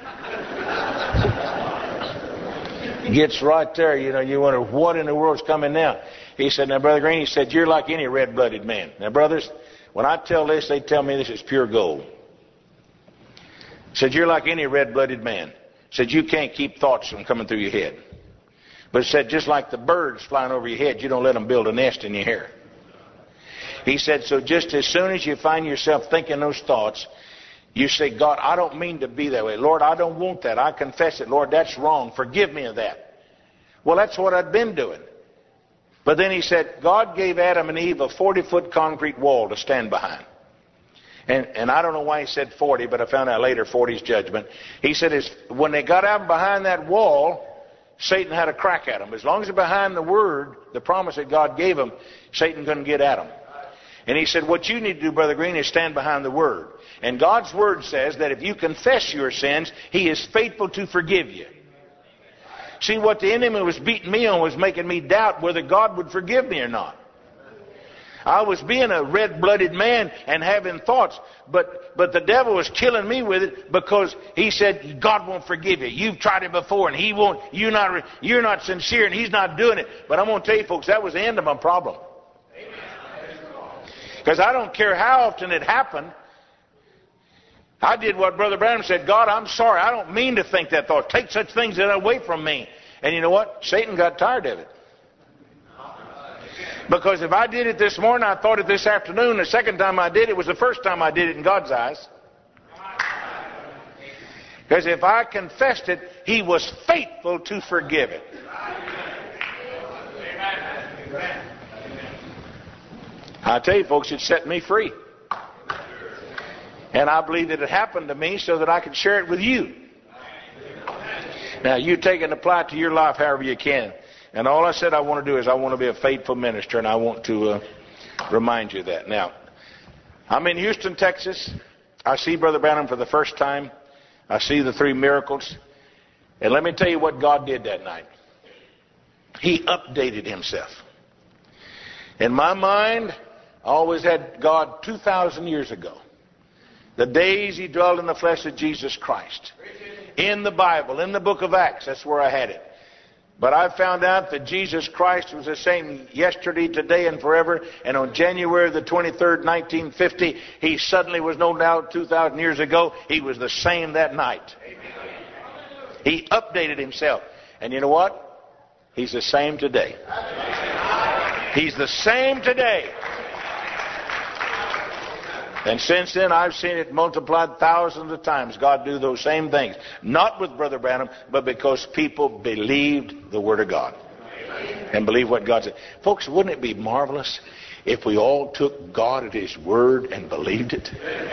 S1: Gets right there, you know, you wonder what in the world's coming now. He said, now, Brother Green, he said, you're like any red-blooded man. Now, brothers, when I tell this, they tell me this is pure gold. He said, you're like any red-blooded man. said you can't keep thoughts from coming through your head. But it said just like the birds flying over your head, you don't let them build a nest in your hair. He said, so just as soon as you find yourself thinking those thoughts, you say, God, I don't mean to be that way. Lord, I don't want that. I confess it. Lord, that's wrong. Forgive me of that. Well, that's what I'd been doing. But then he said, God gave Adam and Eve a forty-foot concrete wall to stand behind. And, and I don't know why he said forty, but I found out later forty's judgment. He said is when they got out behind that wall, Satan had a crack at them. As long as they're behind the word, the promise that God gave them, Satan couldn't get at them. And he said, what you need to do, Brother Green, is stand behind the word. And God's word says that if you confess your sins, he is faithful to forgive you. See, what the enemy was beating me on was making me doubt whether God would forgive me or not. I was being a red-blooded man and having thoughts, but but the devil was killing me with it because he said God won't forgive you. You've tried it before, and he won't. You're not you're not sincere, and he's not doing it. But I'm going to tell you, folks, that was the end of my problem. Because I don't care how often it happened. I did what Brother Branham said. God, I'm sorry. I don't mean to think that thought. Take such things away from me. And you know what? Satan got tired of it. Because if I did it this morning, I thought it this afternoon. The second time I did it was the first time I did it in God's eyes. Because if I confessed it, he was faithful to forgive it. I tell you, folks, it set me free. And I believe that it happened to me so that I could share it with you. Now, you take and apply it to your life however you can. And all I said I want to do is I want to be a faithful minister, and I want to uh, remind you of that. Now, I'm in Houston, Texas. I see Brother Branham for the first time. I see the three miracles. And let me tell you what God did that night. He updated himself. In my mind, I always had God two thousand years ago. The days he dwelled in the flesh of Jesus Christ. In the Bible, in the book of Acts, that's where I had it. But I found out that Jesus Christ was the same yesterday, today, and forever. And on January the twenty-third, nineteen fifty, he suddenly was no doubt two thousand years ago. He was the same that night. He updated himself. And you know what? He's the same today. He's the same today. And since then, I've seen it multiplied thousands of times. God do those same things. Not with Brother Branham, but because people believed the Word of God. And believed what God said. Folks, wouldn't it be marvelous if we all took God at His Word and believed it?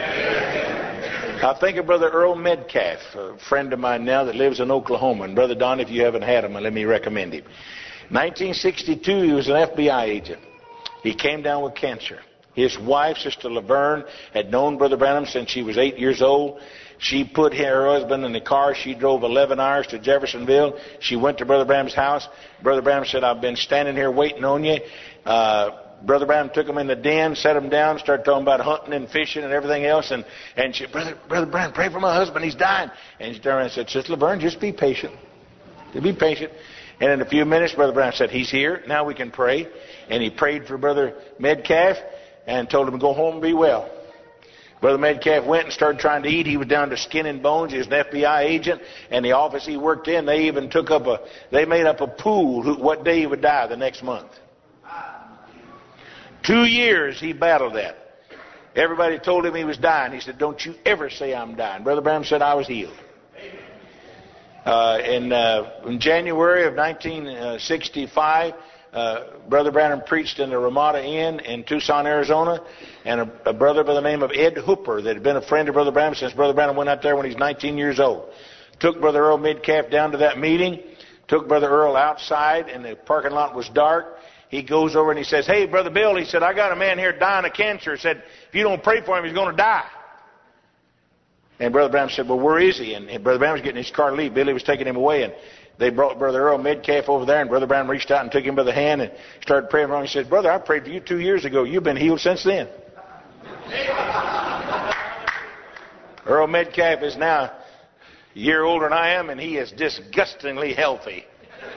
S1: I think of Brother Earl Metcalf, a friend of mine now that lives in Oklahoma. And Brother Don, if you haven't had him, let me recommend him. nineteen sixty-two, he was an F B I agent. He came down with cancer. His wife, Sister Laverne, had known Brother Branham since she was eight years old. She put her husband in the car. She drove eleven hours to Jeffersonville. She went to Brother Branham's house. Brother Branham said, I've been standing here waiting on you. Uh, Brother Branham took him in the den, set him down, started talking about hunting and fishing and everything else. And, and she, Brother, Brother Branham, pray for my husband. He's dying. And she turned around and said, Sister Laverne, just be patient. Just be patient. And in a few minutes, Brother Branham said, he's here. Now we can pray. And he prayed for Brother Metcalf and told him to go home and be well. Brother Metcalf went and started trying to eat. He was down to skin and bones. He was an F B I agent, and the office he worked in, they even took up a, they made up a pool who, what day he would die the next month. Two years he battled that. Everybody told him he was dying. He said, don't you ever say I'm dying. Brother Branham said I was healed. Uh, in, uh, in January of nineteen sixty-five, Uh, Brother Branham preached in the Ramada Inn in Tucson, Arizona, and a, a brother by the name of Ed Hooper that had been a friend of Brother Branham since Brother Branham went out there when he was nineteen years old. Took Brother Earl Metcalf down to that meeting, took Brother Earl outside, and the parking lot was dark. He goes over and he says, hey, Brother Bill, he said, I got a man here dying of cancer. He said, if you don't pray for him, he's going to die. And Brother Branham said, well, where is he? And, and Brother Branham was getting his car to leave. Billy was taking him away, and they brought Brother Earl Metcalf over there, and Brother Branham reached out and took him by the hand and started praying for him. He said, Brother, I prayed for you two years ago. You've been healed since then. Earl Metcalf is now a year older than I am, and he is disgustingly healthy.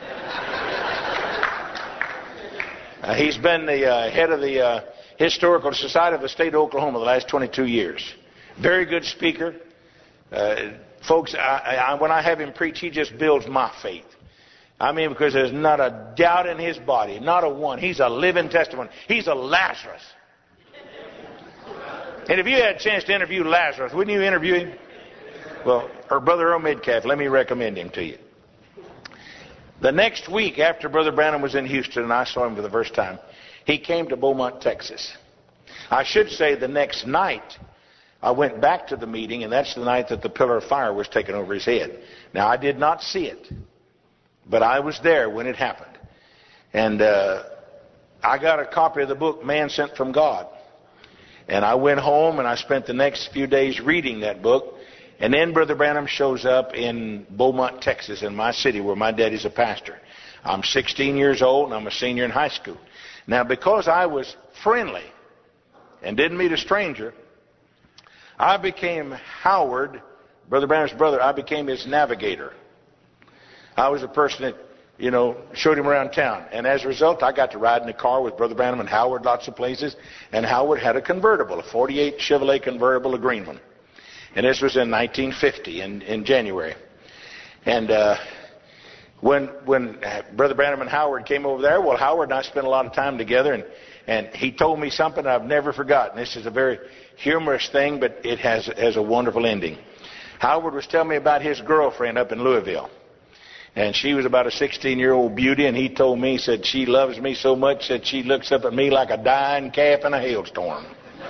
S1: Uh, he's been the uh, head of the uh, Historical Society of the State of Oklahoma the last twenty-two years. Very good speaker. Uh, Folks, I, I, when I have him preach, he just builds my faith. I mean, because there's not a doubt in his body, not a one. He's a living testimony. He's a Lazarus. And if you had a chance to interview Lazarus, wouldn't you interview him? Well, or Brother Earl Midcath, let me recommend him to you. The next week after Brother Branham was in Houston and I saw him for the first time, he came to Beaumont, Texas. I should say the next night I went back to the meeting, and that's the night that the pillar of fire was taken over his head. Now, I did not see it, but I was there when it happened. And uh, I got a copy of the book, Man Sent from God. And I went home and I spent the next few days reading that book. And then Brother Branham shows up in Beaumont, Texas, in my city where my daddy's a pastor. I'm sixteen years old and I'm a senior in high school. Now, because I was friendly and didn't meet a stranger, I became Howard, Brother Branham's brother. I became his navigator. I was the person that, you know, showed him around town. And as a result, I got to ride in the car with Brother Branham and Howard lots of places. And Howard had a convertible, a forty-eight Chevrolet convertible, a green one. And this was in nineteen fifty, in, in January. And uh, when when Brother Branham and Howard came over there, well, Howard and I spent a lot of time together. And, and he told me something I've never forgotten. This is a very humorous thing, but it has, has a wonderful ending. Howard was telling me about his girlfriend up in Louisville. And she was about a sixteen-year-old beauty, and he told me, he said, she loves me so much that she looks up at me like a dying calf in a hailstorm.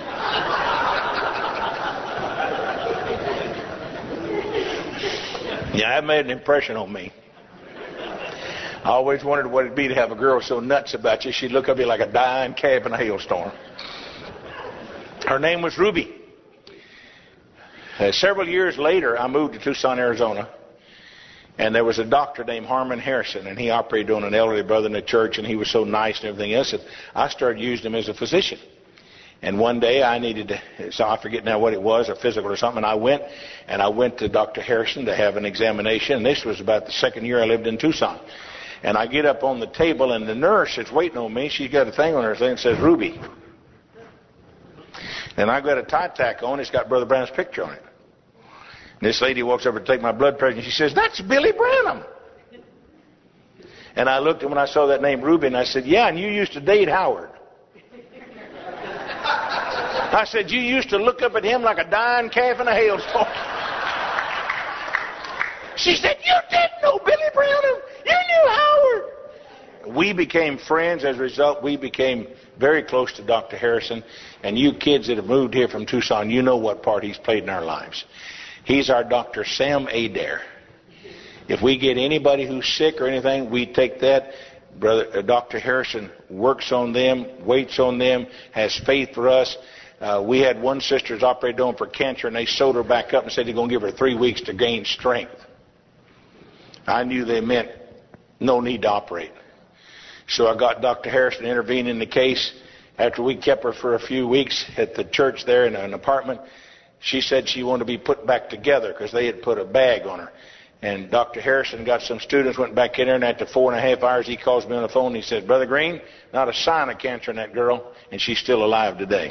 S1: Yeah, that made an impression on me. I always wondered what it'd be to have a girl so nuts about you, she'd look up at you like a dying calf in a hailstorm. Her name was Ruby. Uh, several years later, I moved to Tucson, Arizona. And there was a doctor named Harmon Harrison, and he operated on an elderly brother in the church, and he was so nice and everything else that I started using him as a physician. And one day I needed to, so I forget now what it was, a physical or something, and I went, and I went to Doctor Harrison to have an examination, and this was about the second year I lived in Tucson. And I get up on the table, and the nurse that's waiting on me, she's got a thing on her thing that says Ruby. And I've got a tie tack on, it's got Brother Branham's picture on it. And this lady walks over to take my blood pressure, and she says, "That's Billy Branham." And I looked, and when I saw that name, Ruby, and I said, "Yeah, and you used to date Howard." I said, "You used to look up at him like a dying calf in a hailstorm." She said, "You didn't know Billy Branham. You knew Howard." We became friends. As a result, we became very close to Doctor Harrison. And you kids that have moved here from Tucson, you know what part he's played in our lives. He's our Doctor Sam Adair. If we get anybody who's sick or anything, we take that. Brother uh, Doctor Harrison works on them, waits on them, has faith for us. Uh, we had one sister who's operated on for cancer, and they sewed her back up and said they're going to give her three weeks to gain strength. I knew they meant no need to operate. So I got Doctor Harrison to intervene in the case. After we kept her for a few weeks at the church there in an apartment, she said she wanted to be put back together because they had put a bag on her. And Doctor Harrison got some students, went back in there, and after four and a half hours, he calls me on the phone, and he said, "Brother Green, not a sign of cancer in that girl, and she's still alive today."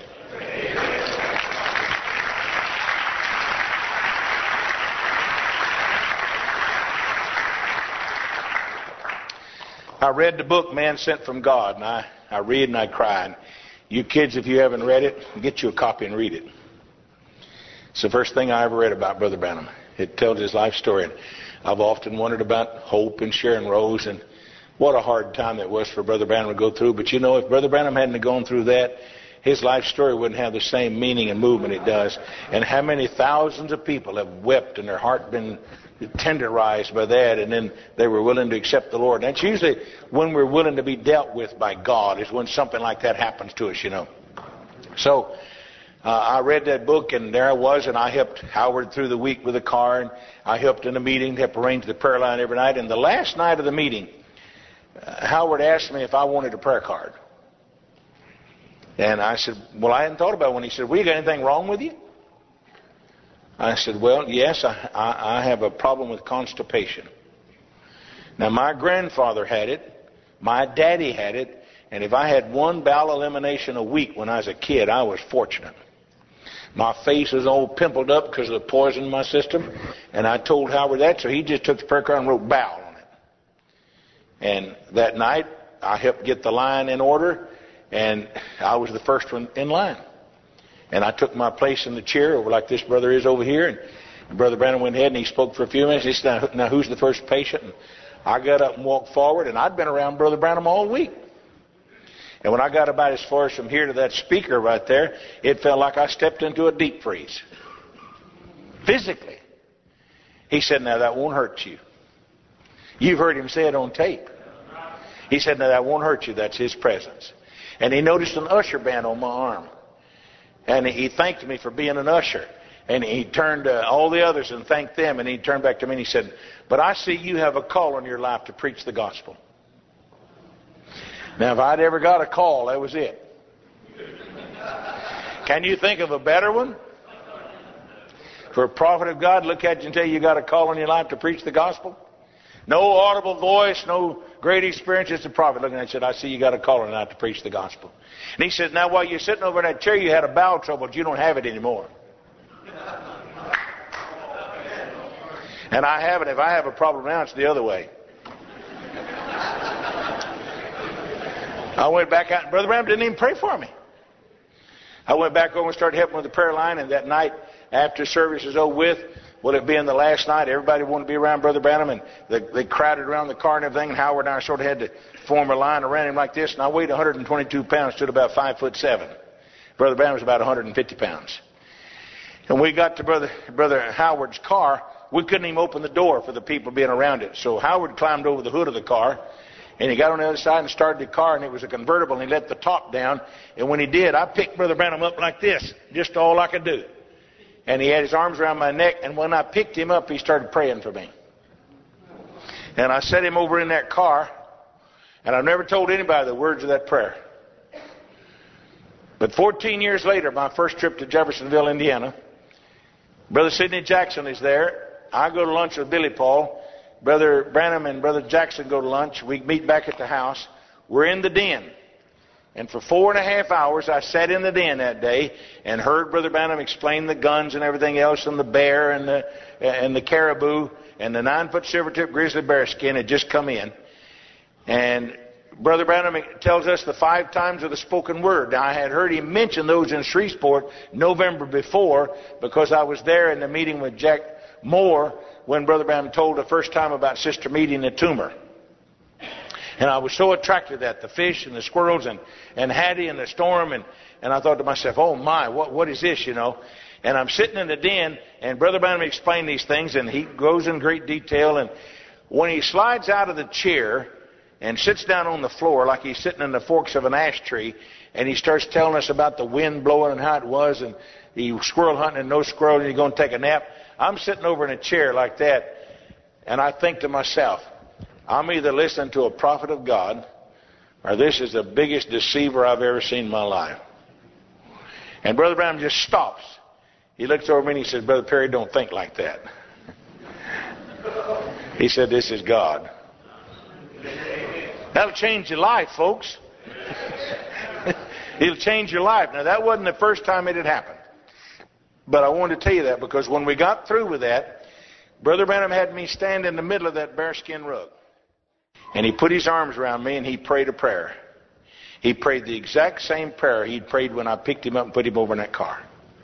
S1: I read the book, Man Sent from God, and I, I read and I cry. And you kids, if you haven't read it, get you a copy and read it. It's the first thing I ever read about Brother Branham. It tells his life story. And I've often wondered about Hope and Sharon Rose, and what a hard time it was for Brother Branham to go through. But you know, if Brother Branham hadn't gone through that, his life story wouldn't have the same meaning and movement it does. And how many thousands of people have wept and their heart been tenderized by that, and then they were willing to accept the Lord. And that's usually when we're willing to be dealt with by God, is when something like that happens to us, you know. So uh, I read that book, and there I was, and I helped Howard through the week with the car, and I helped in the meeting, helped arrange the prayer line every night. And the last night of the meeting, uh, Howard asked me if I wanted a prayer card. And I said, "Well, I hadn't thought about one." He said, "Well, you got anything wrong with you?" I said, "Well, yes, I, I, I have a problem with constipation." Now, my grandfather had it, my daddy had it, and if I had one bowel elimination a week when I was a kid, I was fortunate. My face was all pimpled up because of the poison in my system. And I told Howard that, so he just took the prayer card and wrote Bowel on it. And that night, I helped get the line in order, and I was the first one in line. And I took my place in the chair over like this brother is over here. And Brother Branham went ahead and he spoke for a few minutes. He said, now, now who's the first patient? And I got up and walked forward, and I'd been around Brother Branham all week. And when I got about as far as from here to that speaker right there, it felt like I stepped into a deep freeze. Physically. He said, now that won't hurt you. You've heard him say it on tape. He said, now that won't hurt you. That's his presence. And he noticed an usher band on my arm. And he thanked me for being an usher. And he turned to all the others and thanked them. And he turned back to me and he said, but I see you have a call on your life to preach the gospel. Now, if I'd ever got a call, that was it. Can you think of a better one? For a prophet of God, look at you and tell you you got a call on your life to preach the gospel? No audible voice, no great experience. It's a prophet looking at you and said, I see you got a call on your life to preach the gospel. And he said, now while you're sitting over in that chair, you had a bowel trouble, but you don't have it anymore. And I haven't. If I have a problem now, it's the other way. I went back out, and Brother Branham didn't even pray for me. I went back over and started helping with the prayer line, and that night, after service was over with, well, it being the last night, everybody wanted to be around Brother Branham, and they, they crowded around the car and everything, and Howard and I sort of had to form a line around him like this, and I weighed one hundred twenty-two pounds, stood about five foot seven. Brother Branham was about one hundred fifty pounds. And we got to Brother, Brother Howard's car, we couldn't even open the door for the people being around it. So Howard climbed over the hood of the car, and he got on the other side and started the car, and it was a convertible, and he let the top down. And when he did, I picked Brother Branham up like this, just all I could do. And he had his arms around my neck, and when I picked him up, he started praying for me. And I set him over in that car, and I've never told anybody the words of that prayer. But fourteen years later, my first trip to Jeffersonville, Indiana, Brother Sidney Jackson is there. I go to lunch with Billy Paul. Brother Branham and Brother Jackson go to lunch. We meet back at the house. We're in the den. And for four and a half hours, I sat in the den that day and heard Brother Branham explain the guns and everything else, and the bear and the and the caribou and the nine-foot silver-tip grizzly bear skin had just come in. And Brother Branham tells us the five times of the spoken word. Now, I had heard him mention those in Shreveport November before, because I was there in the meeting with Jack Moore when Brother Branham told the first time about Sister meeting a tumor. And I was so attracted to that, the fish and the squirrels and, and Hattie and the storm. And, and I thought to myself, oh my, what, what is this, you know? And I'm sitting in the den, and Brother Branham explained these things, and he goes in great detail. And when he slides out of the chair and sits down on the floor like he's sitting in the forks of an ash tree, and he starts telling us about the wind blowing and how it was, and he squirrel hunting and no squirrel, and he's going to take a nap. I'm sitting over in a chair like that, and I think to myself, I'm either listening to a prophet of God, or this is the biggest deceiver I've ever seen in my life. And Brother Branham just stops. He looks over me and he says, Brother Perry, don't think like that. He said, this is God. That'll change your life, folks. It'll change your life. Now, that wasn't the first time it had happened. But I wanted to tell you that, because when we got through with that, Brother Branham had me stand in the middle of that bearskin rug. And he put his arms around me and he prayed a prayer. He prayed the exact same prayer he'd prayed when I picked him up and put him over in that car.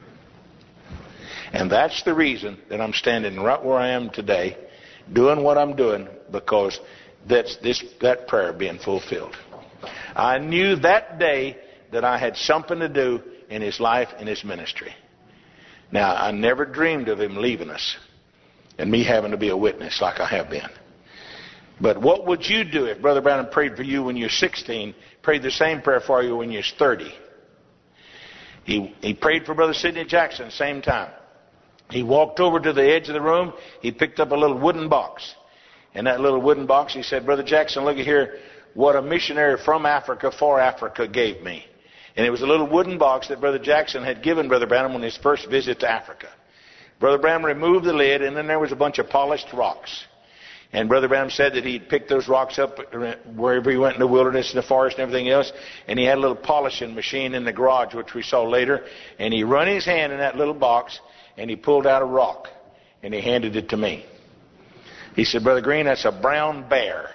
S1: And that's the reason that I'm standing right where I am today, doing what I'm doing, because that's this that prayer being fulfilled. I knew that day that I had something to do in his life and his ministry. Now, I never dreamed of him leaving us and me having to be a witness like I have been. But what would you do if Brother Branham prayed for you when you're sixteen, prayed the same prayer for you when you're thirty? He, he prayed for Brother Sidney Jackson same time. He walked over to the edge of the room. He picked up a little wooden box. In that little wooden box, he said, Brother Jackson, look at here what a missionary from Africa for Africa gave me. And it was a little wooden box that Brother Jackson had given Brother Branham on his first visit to Africa. Brother Branham removed the lid, and then there was a bunch of polished rocks. And Brother Branham said that he'd pick those rocks up wherever he went in the wilderness and the forest and everything else. And he had a little polishing machine in the garage, which we saw later. And he run his hand in that little box, and he pulled out a rock, and he handed it to me. He said, Brother Green, that's a brown bear.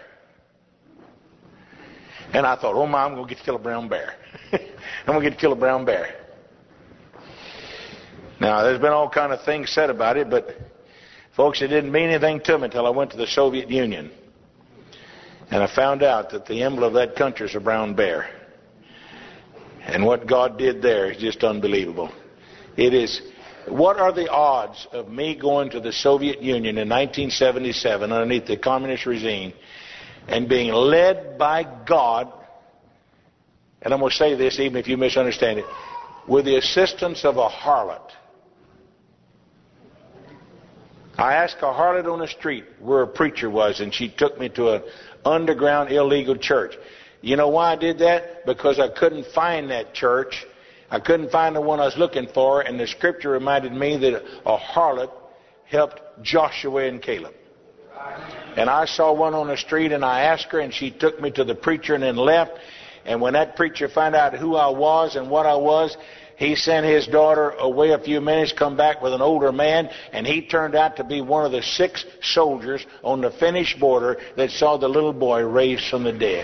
S1: And I thought, oh my, I'm going to get to kill a brown bear. I'm going to get to kill a brown bear. Now, there's been all kind of things said about it, but folks, it didn't mean anything to me until I went to the Soviet Union. And I found out that the emblem of that country is a brown bear. And what God did there is just unbelievable. It is, what are the odds of me going to the Soviet Union in nineteen seventy-seven underneath the communist regime and being led by God, and I'm going to say this even if you misunderstand it, with the assistance of a harlot. I asked a harlot on the street where a preacher was, and she took me to an underground illegal church. You know why I did that? Because I couldn't find that church. I couldn't find the one I was looking for, and the scripture reminded me that a harlot helped Joshua and Caleb. And I saw one on the street, and I asked her, and she took me to the preacher and then left. And when that preacher found out who I was and what I was, he sent his daughter away a few minutes, come back with an older man, and he turned out to be one of the six soldiers on the Finnish border that saw the little boy raised from the dead.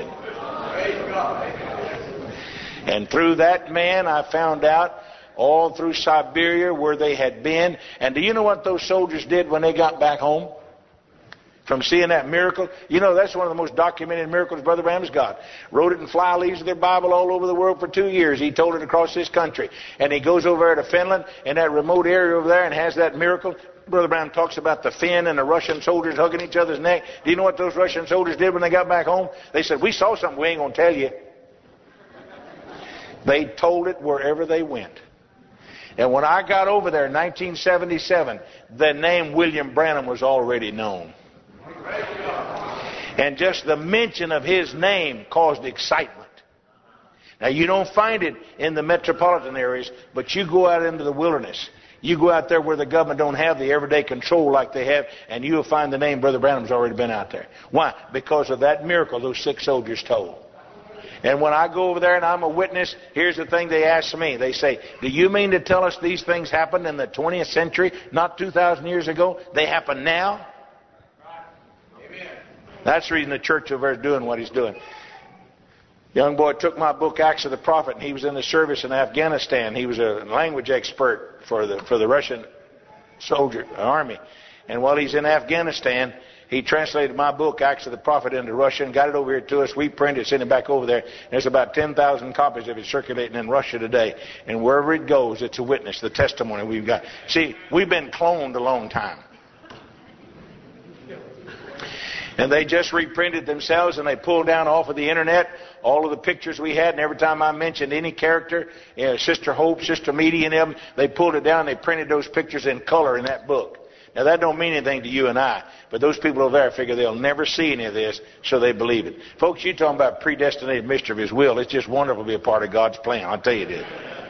S1: And through that man, I found out all through Siberia where they had been. And do you know what those soldiers did when they got back home? From seeing that miracle, you know, that's one of the most documented miracles Brother Branham's got. Wrote it in fly leaves of their Bible all over the world for two years. He told it across this country. And he goes over to Finland, in that remote area over there, and has that miracle. Brother Branham talks about the Finn and the Russian soldiers hugging each other's neck. Do you know what those Russian soldiers did when they got back home? They said, we saw something we ain't going to tell you. They told it wherever they went. And when I got over there in nineteen seventy-seven, the name William Branham was already known. And just the mention of his name caused excitement. Now, you don't find it in the metropolitan areas, but you go out into the wilderness. You go out there where the government don't have the everyday control like they have, and you'll find the name Brother Branham's already been out there. Why? Because of that miracle those six soldiers told. And when I go over there and I'm a witness, here's the thing they ask me. They say, do you mean to tell us these things happened in the twentieth century, not two thousand years ago? They happen now? That's the reason the church over there is doing what he's doing. Young boy took my book, Acts of the Prophet, and he was in the service in Afghanistan. He was a language expert for the for the Russian soldier army. And while he's in Afghanistan, he translated my book, Acts of the Prophet, into Russian, got it over here to us. We printed it, sent it back over there. There's about ten thousand copies of it circulating in Russia today. And wherever it goes, it's a witness, the testimony we've got. See, we've been cloned a long time. And they just reprinted themselves, and they pulled down off of the internet all of the pictures we had. And every time I mentioned any character, you know, Sister Hope, Sister Meady, and them, they pulled it down. They printed those pictures in color in that book. Now, that don't mean anything to you and I, but those people over there figure they'll never see any of this, so they believe it. Folks, you're talking about predestinated mystery of His will. It's just wonderful to be a part of God's plan. I'll tell you this.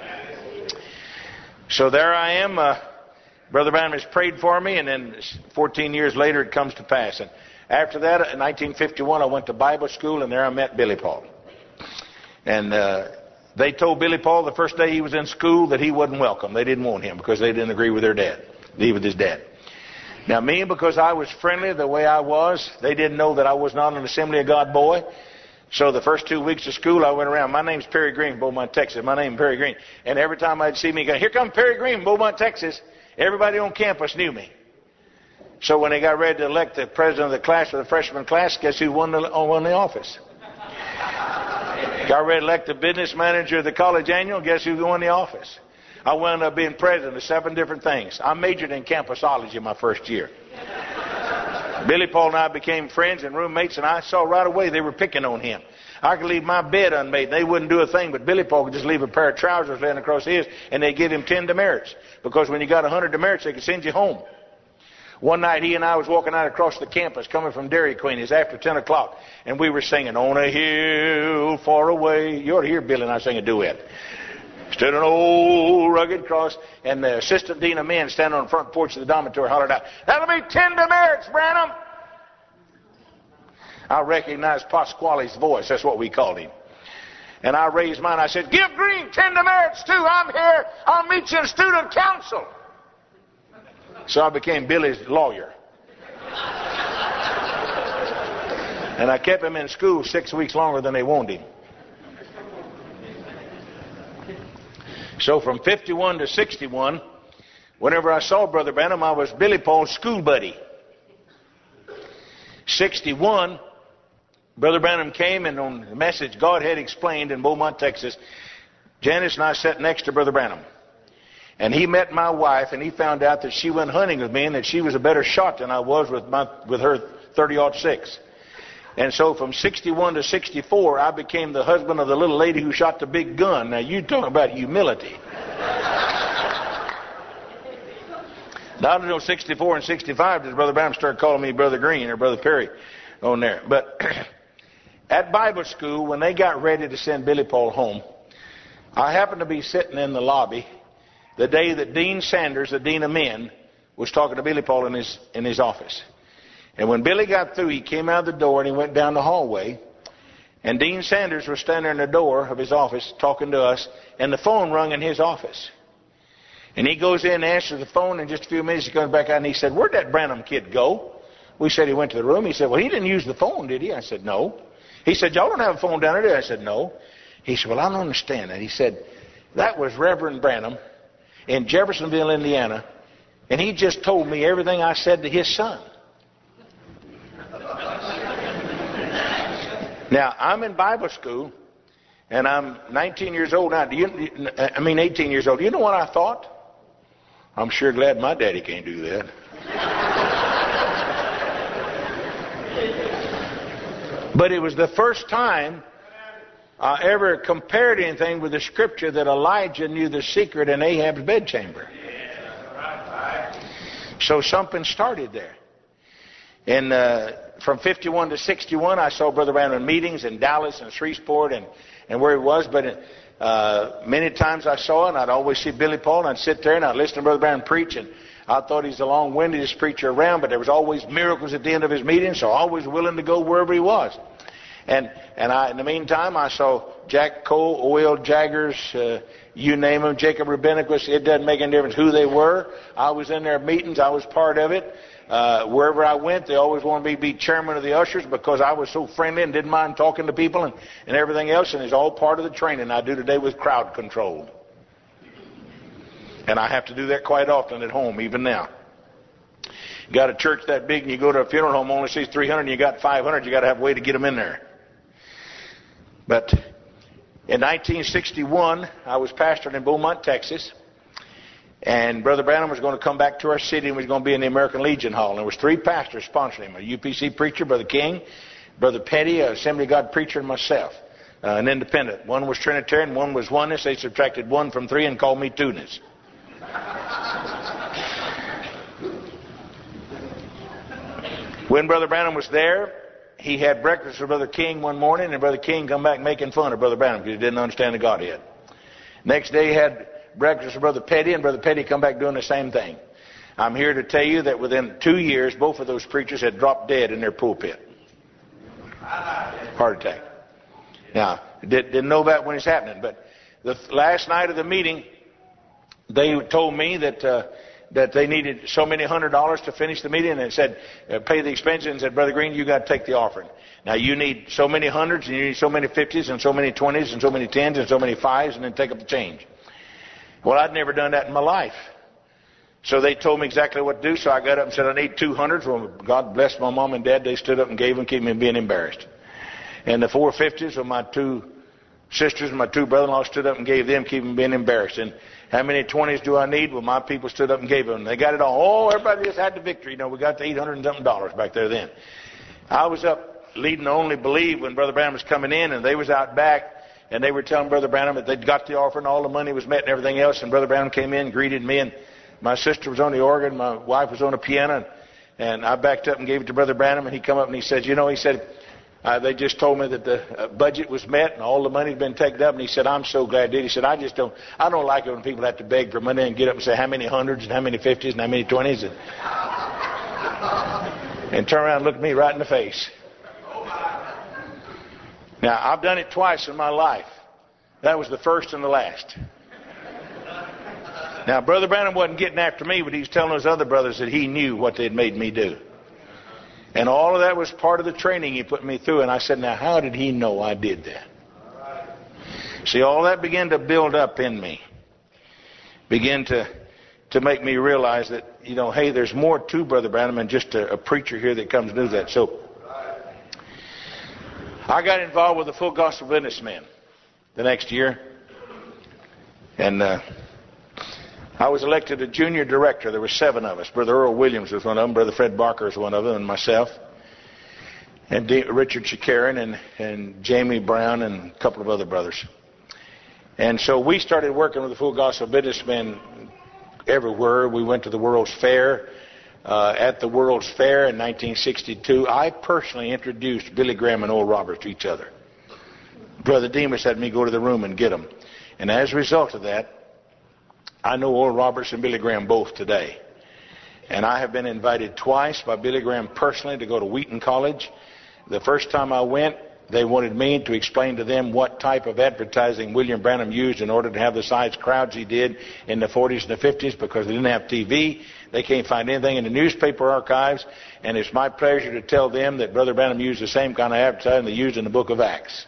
S1: So there I am. Uh, Brother Branham has prayed for me, and then fourteen years later it comes to pass. And after that, in nineteen fifty-one, I went to Bible school, and there I met Billy Paul. And uh, they told Billy Paul the first day he was in school that he wasn't welcome. They didn't want him because they didn't agree with their dad, with his dad. Now, me, because I was friendly the way I was, they didn't know that I was not an Assembly of God boy. So the first two weeks of school, I went around. My name's Perry Green, Beaumont, Texas. My name's Perry Green. And every time I'd see me go, here comes Perry Green, Beaumont, Texas, everybody on campus knew me. So when they got ready to elect the president of the class for the freshman class, guess who won the, won the office? Got ready to elect the business manager of the college annual, guess who won the office? I wound up being president of seven different things. I majored in campusology my first year. Billy Paul and I became friends and roommates, and I saw right away they were picking on him. I could leave my bed unmade, and they wouldn't do a thing, but Billy Paul could just leave a pair of trousers laying across his, and they'd give him ten demerits. Because when you got one hundred demerits, they could send you home. One night, he and I was walking out across the campus, coming from Dairy Queen. It was after ten o'clock, and we were singing, on a hill far away. You ought to hear Billy and I sing a duet. Stood an old rugged cross, and the assistant dean of men standing on the front porch of the dormitory hollered out, that'll be ten demerits, Branham. I recognized Pasquale's voice. That's what we called him. And I raised mine. I said, give Green ten demerits too. I'm here. I'll meet you in student council. So I became Billy's lawyer. And I kept him in school six weeks longer than they wanted him. So from fifty-one to sixty-one, whenever I saw Brother Branham, I was Billy Paul's school buddy. sixty-one, Brother Branham came, and on the message God had explained in Beaumont, Texas, Janice and I sat next to Brother Branham. And he met my wife, and he found out that she went hunting with me and that she was a better shot than I was with my with her thirty aught six. And so from sixty-one to sixty-four, I became the husband of the little lady who shot the big gun. Now, you talk about humility. Not until sixty-four and sixty-five did Brother Branham start calling me Brother Green or Brother Perry on there. But at Bible school, when they got ready to send Billy Paul home, I happened to be sitting in the lobby the day that Dean Sanders, the Dean of Men, was talking to Billy Paul in his in his office. And when Billy got through, he came out of the door and he went down the hallway. And Dean Sanders was standing in the door of his office talking to us, and the phone rung in his office. And he goes in and answers the phone, and in just a few minutes he comes back out and he said, where'd that Branham kid go? We said he went to the room. He said, well, he didn't use the phone, did he? I said, no. He said, y'all don't have a phone down there? I said, no. He said, well, I don't understand that. He said, that was Reverend Branham in Jeffersonville, Indiana, and he just told me everything I said to his son. Now, I'm in Bible school, and I'm nineteen years old now. Do you, I mean, eighteen years old. Do you know what I thought? I'm sure glad my daddy can't do that. But it was the first time I ever compared anything with the scripture that Elijah knew the secret in Ahab's bedchamber. So something started there. And uh, from fifty-one to sixty-one, I saw Brother Branham in meetings in Dallas and Shreveport and, and where he was. But uh, many times I saw it, and I'd always see Billy Paul, and I'd sit there and I'd listen to Brother Branham preach. And I thought he's the long-windedest preacher around, but there was always miracles at the end of his meetings, so always willing to go wherever he was. And and I, in the meantime, I saw Jack Cole, Oil Jaggers, uh, you name them, Jacob Rabbinicus. It doesn't make any difference who they were. I was in their meetings. I was part of it. Uh, wherever I went, they always wanted me to be chairman of the ushers because I was so friendly and didn't mind talking to people and, and everything else. And it's all part of the training I do today with crowd control. And I have to do that quite often at home, even now. You got a church that big and you go to a funeral home, only sees three hundred and you got five hundred, you got to have a way to get them in there. But in nineteen sixty-one, I was pastoring in Beaumont, Texas. And Brother Branham was going to come back to our city and was going to be in the American Legion Hall. And there was three pastors sponsoring him. A U P C preacher, Brother King, Brother Petty, an Assembly of God preacher, and myself, uh, an independent. One was Trinitarian, one was oneness. They subtracted one from three and called me two-ness. When Brother Branham was there, he had breakfast with Brother King one morning, and Brother King come back making fun of Brother Branham because he didn't understand the Godhead. Next day he had breakfast with Brother Petty, and Brother Petty come back doing the same thing. I'm here to tell you that within two years, both of those preachers had dropped dead in their pulpit. Heart attack. Now, did, didn't know that when it's happening, but the last night of the meeting, they told me that uh, that they needed so many hundred dollars to finish the meeting, and it said, uh, pay the expenses, and said, Brother Green, you got to take the offering. Now, you need so many hundreds, and you need so many fifties, and so many twenties, and so many tens, and so many fives, and then take up the change. Well, I'd never done that in my life. So they told me exactly what to do, so I got up and said, I need two hundreds. Well, God bless my mom and dad. They stood up and gave them, keep me from being embarrassed. And the four fifties of my two sisters and my two brother-in-laws stood up and gave them, keep them being embarrassed. And how many twenties do I need? Well, my people stood up and gave them. They got it all. Oh, everybody just had the victory. You know, we got the eight hundred and something dollars back there then. I was up leading Only Believe when Brother Branham was coming in, and they was out back. And they were telling Brother Branham that they'd got the offering, all the money was met and everything else. And Brother Branham came in, greeted me, and my sister was on the organ, my wife was on the piano. And, and I backed up and gave it to Brother Branham, and he come up and he said, you know, he said, uh, they just told me that the uh, budget was met and all the money had been taken up. And he said, I'm so glad, dude. He said, I just don't, I don't like it when people have to beg for money and get up and say how many hundreds and how many fifties and how many twenties. And, and turn around and look me right in the face. Now, I've done it twice in my life. That was the first and the last. Now, Brother Branham wasn't getting after me, but he was telling those other brothers that he knew what they'd made me do. And all of that was part of the training he put me through. And I said, now, how did he know I did that? See, all that began to build up in me. Began to, to make me realize that, you know, hey, there's more to Brother Branham than just a, a preacher here that comes and does that. So I got involved with the Full Gospel Businessmen the next year. And uh, I was elected a junior director. There were seven of us. Brother Earl Williams was one of them. Brother Fred Barker was one of them, and myself. And D- Richard Shakaran and, and Jamie Brown and a couple of other brothers. And so we started working with the Full Gospel Businessmen everywhere. We went to the World's Fair. Uh, at the World's Fair in nineteen sixty-two, I personally introduced Billy Graham and Oral Roberts to each other. Brother Demas had me go to the room and get them. And as a result of that, I know Oral Roberts and Billy Graham both today. And I have been invited twice by Billy Graham personally to go to Wheaton College. The first time I went, they wanted me to explain to them what type of advertising William Branham used in order to have the size crowds he did in the forties and the fifties, because they didn't have T V. They can't find anything in the newspaper archives. And it's my pleasure to tell them that Brother Branham used the same kind of advertising they used in the book of Acts.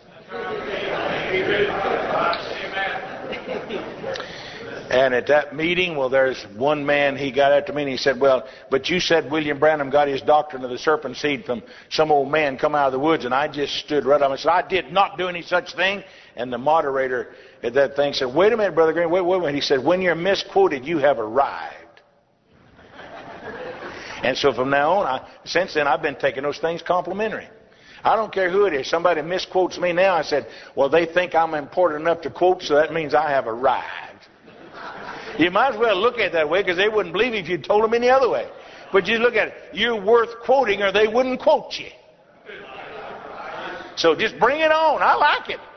S1: And at that meeting, well, there's one man, he got after me and he said, well, but you said William Branham got his doctrine of the serpent seed from some old man come out of the woods. And I just stood right up and said, I did not do any such thing. And the moderator at that thing said, wait a minute, Brother Green, wait, wait a minute. He said, when you're misquoted, you have arrived. And so from now on, I, since then, I've been taking those things complimentary. I don't care who it is. Somebody misquotes me now. I said, well, they think I'm important enough to quote, so that means I have arrived. You might as well look at it that way, because they wouldn't believe you if you told them any other way. But you look at it. You're worth quoting or they wouldn't quote you. So just bring it on. I like it.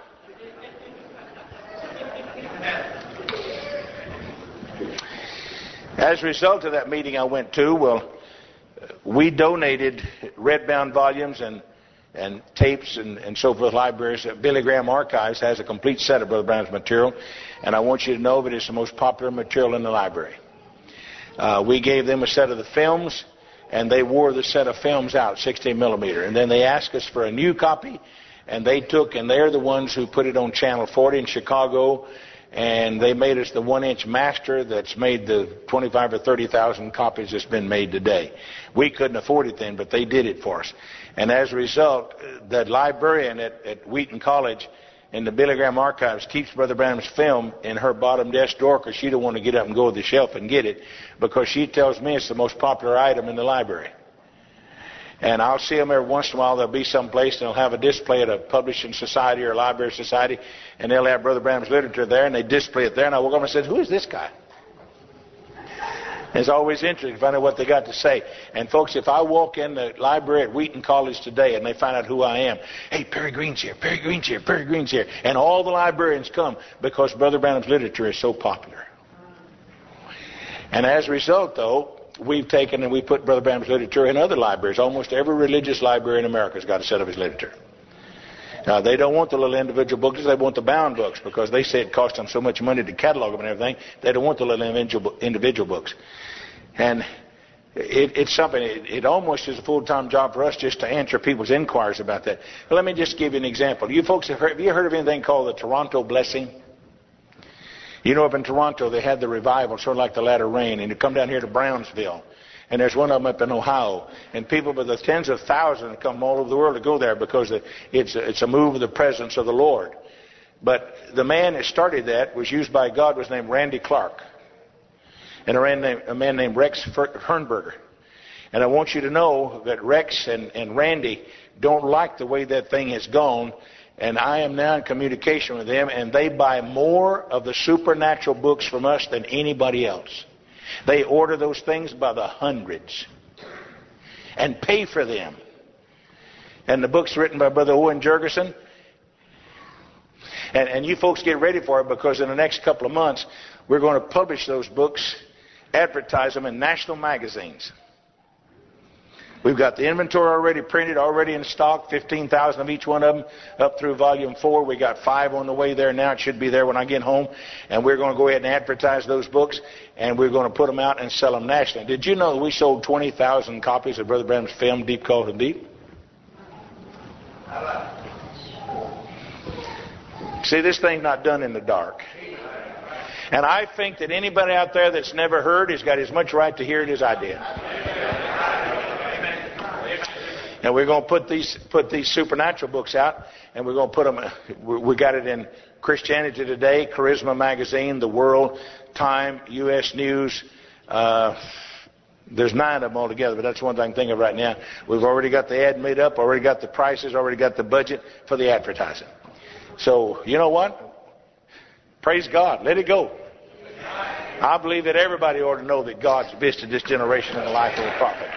S1: As a result of that meeting I went to, well, we donated red-bound volumes and and tapes and, and so forth, libraries. Billy Graham Archives has a complete set of Brother Branham's material, and I want you to know that it's the most popular material in the library. Uh, we gave them a set of the films, and they wore the set of films out, sixteen millimeter, and then they asked us for a new copy, and they took, and they're the ones who put it on Channel forty in Chicago, and they made us the one-inch master that's made the twenty-five or thirty thousand copies that's been made today. We couldn't afford it then, but they did it for us. And as a result, that librarian at, at Wheaton College in the Billy Graham Archives keeps Brother Branham's film in her bottom desk drawer, because she don't want to get up and go to the shelf and get it, because she tells me it's the most popular item in the library. And I'll see them every once in a while. They'll be someplace and they'll have a display at a publishing society or a library society, and they'll have Brother Branham's literature there, and they display it there. And I walk over and say, who is this guy? It's always interesting to find out what they got to say. And folks, if I walk in the library at Wheaton College today and they find out who I am, hey, Perry Green's here, Perry Green's here, Perry Green's here. And all the librarians come because Brother Branham's literature is so popular. And as a result, though, we've taken and we put Brother Branham's literature in other libraries. Almost every religious library in America has got a set of his literature. Now, they don't want the little individual books. They want the bound books, because they say it costs them so much money to catalog them and everything. They don't want the little individual, individual books. And it, it's something, it, it almost is a full-time job for us just to answer people's inquiries about that. But let me just give you an example. You folks have, heard, have you heard of anything called the Toronto Blessing? You know, up in Toronto, they had the revival, sort of like the latter rain, and you come down here to Brownsville. And there's one of them up in Ohio. And people with the tens of thousands come from all over the world to go there, because it's a, it's a move of the presence of the Lord. But the man that started that, was used by God, was named Randy Clark. And a man named, a man named Rex Hernberger. And I want you to know that Rex and, and Randy don't like the way that thing has gone. And I am now in communication with them, and they buy more of the supernatural books from us than anybody else. They order those things by the hundreds and pay for them. And the book's written by Brother Owen Jurgensen. And, and you folks get ready for it, because in the next couple of months, we're going to publish those books, advertise them in national magazines. We've got the inventory already printed, already in stock, fifteen thousand of each one of them, up through volume four. We got five on the way there now. It should be there when I get home. And we're going to go ahead and advertise those books, and we're going to put them out and sell them nationally. Did you know we sold twenty thousand copies of Brother Branham's film, Deep Call to Deep? See, this thing's not done in the dark. And I think that anybody out there that's never heard has got as much right to hear it as I did. And we're going to put these put these supernatural books out, and we're going to put them. We got it in Christianity Today, Charisma Magazine, The World, Time, U S News. Uh, there's nine of them altogether, but that's one thing I can think of right now. We've already got the ad made up, already got the prices, already got the budget for the advertising. So you know what? Praise God. Let it go. I believe that everybody ought to know that God's visited this generation in the life of a prophet.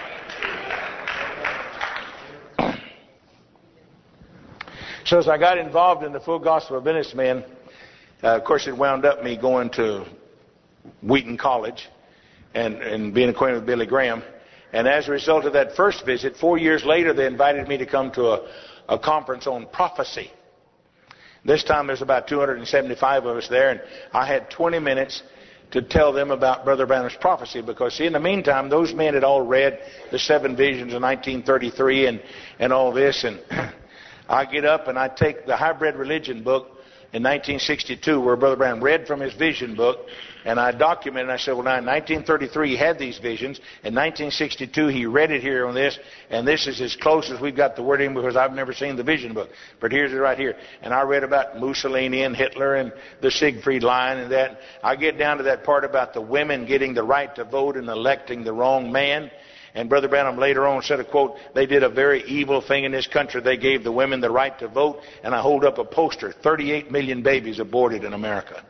S1: So as I got involved in the Full Gospel of Businessmen, uh, of course it wound up me going to Wheaton College and, and being acquainted with Billy Graham. And as a result of that first visit, four years later they invited me to come to a, a conference on prophecy. This time there's about two hundred seventy-five of us there, and I had twenty minutes to tell them about Brother Branham's prophecy, because see, in the meantime those men had all read the seven visions of nineteen thirty-three and, and all this, and I get up and I take the Hybrid Religion book in nineteen sixty-two where Brother Branham read from his vision book, and I documented, and I said, well, now in nineteen thirty-three he had these visions, in nineteen sixty-two he read it here on this, and this is as close as we've got the wording, because I've never seen the vision book, but here's it right here. And I read about Mussolini and Hitler and the Siegfried line and that. I get down to that part about the women getting the right to vote and electing the wrong man. And Brother Branham later on said, a quote, they did a very evil thing in this country. They gave the women the right to vote. And I hold up a poster, thirty-eight million babies aborted in America.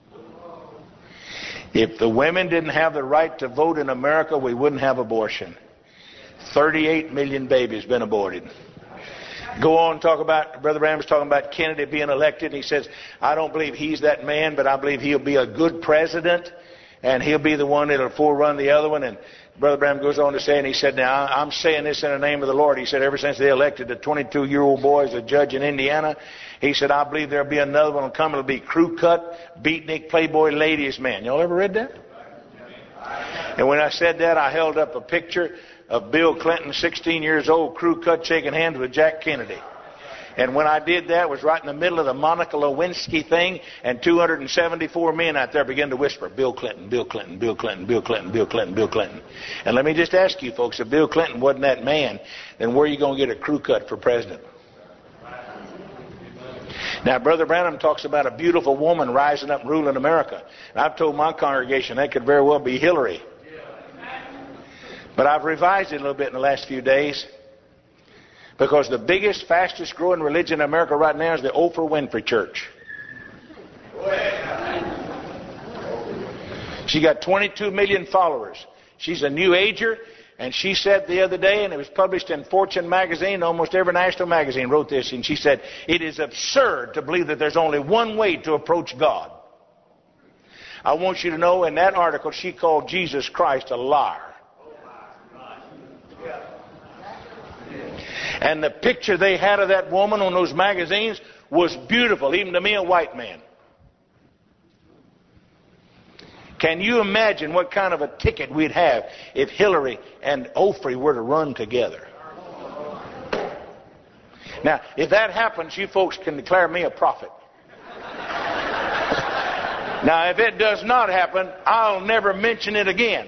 S1: If the women didn't have the right to vote in America, we wouldn't have abortion. thirty-eight million babies been aborted. Go on, talk about, Brother Branham was talking about Kennedy being elected. And he says, I don't believe he's that man, but I believe he'll be a good president. And he'll be the one that'll forerun the other one. And Brother Branham goes on to say, and he said, now, I'm saying this in the name of the Lord. He said, ever since they elected the twenty-two-year-old boy as a judge in Indiana, he said, I believe there'll be another one will come. It'll be crew cut, beatnik, playboy, ladies' man. Y'all ever read that? And when I said that, I held up a picture of Bill Clinton, sixteen years old, crew cut, shaking hands with Jack Kennedy. And when I did that, it was right in the middle of the Monica Lewinsky thing, and two hundred seventy-four men out there began to whisper, Bill Clinton, Bill Clinton, Bill Clinton, Bill Clinton, Bill Clinton, Bill Clinton. And let me just ask you folks, if Bill Clinton wasn't that man, then where are you going to get a crew cut for president? Now, Brother Branham talks about a beautiful woman rising up and ruling America. And I've told my congregation that could very well be Hillary. But I've revised it a little bit in the last few days. Because the biggest, fastest growing religion in America right now is the Oprah Winfrey Church. She got twenty-two million followers. She's a New Ager, and she said the other day, and it was published in Fortune magazine, almost every national magazine wrote this, and she said, it is absurd to believe that there's only one way to approach God. I want you to know, in that article, she called Jesus Christ a liar. And the picture they had of that woman on those magazines was beautiful, even to me, a white man. Can you imagine what kind of a ticket we'd have if Hillary and Oprah were to run together? Now, if that happens, you folks can declare me a prophet. Now, if it does not happen, I'll never mention it again.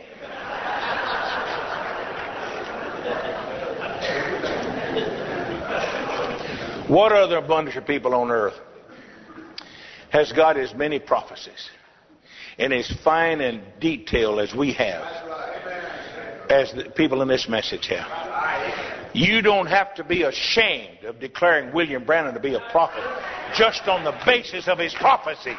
S1: What other bunch of people on earth has got as many prophecies and as fine and detailed as we have, as the people in this message have? You don't have to be ashamed of declaring William Branham to be a prophet just on the basis of his prophecies.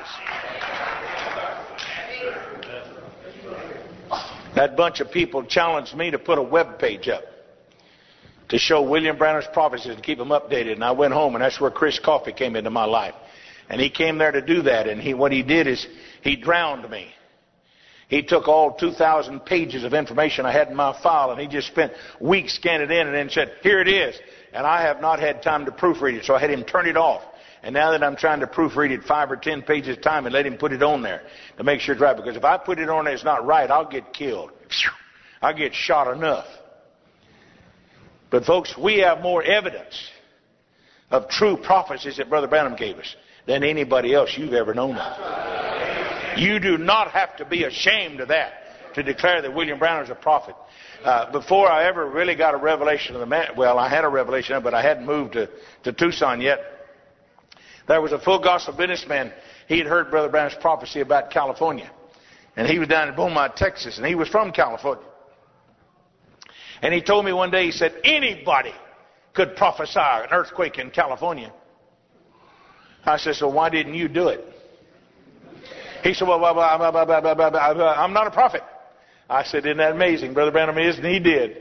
S1: That bunch of people challenged me to put a web page up to show William Branham's prophecies and keep them updated. And I went home, and that's where Chris Coffey came into my life. And he came there to do that. And he, what he did is he drowned me. He took all two thousand pages of information I had in my file, and he just spent weeks scanning it in and then said, here it is. And I have not had time to proofread it, so I had him turn it off. And now that I'm trying to proofread it five or ten pages at a time and let him put it on there to make sure it's right. Because if I put it on there, it's not right, I'll get killed. I'll get shot enough. But folks, we have more evidence of true prophecies that Brother Branham gave us than anybody else you've ever known of. You do not have to be ashamed of that to declare that William Brown is a prophet. Uh, before I ever really got a revelation of the man, well, I had a revelation, but I hadn't moved to, to Tucson yet. There was a full gospel businessman. He had heard Brother Branham's prophecy about California. And he was down in Beaumont, Texas, and he was from California. And he told me one day, he said, anybody could prophesy an earthquake in California. I said, so why didn't you do it? He said, well, I'm not a prophet. I said, isn't that amazing? Brother Branham is, and he did.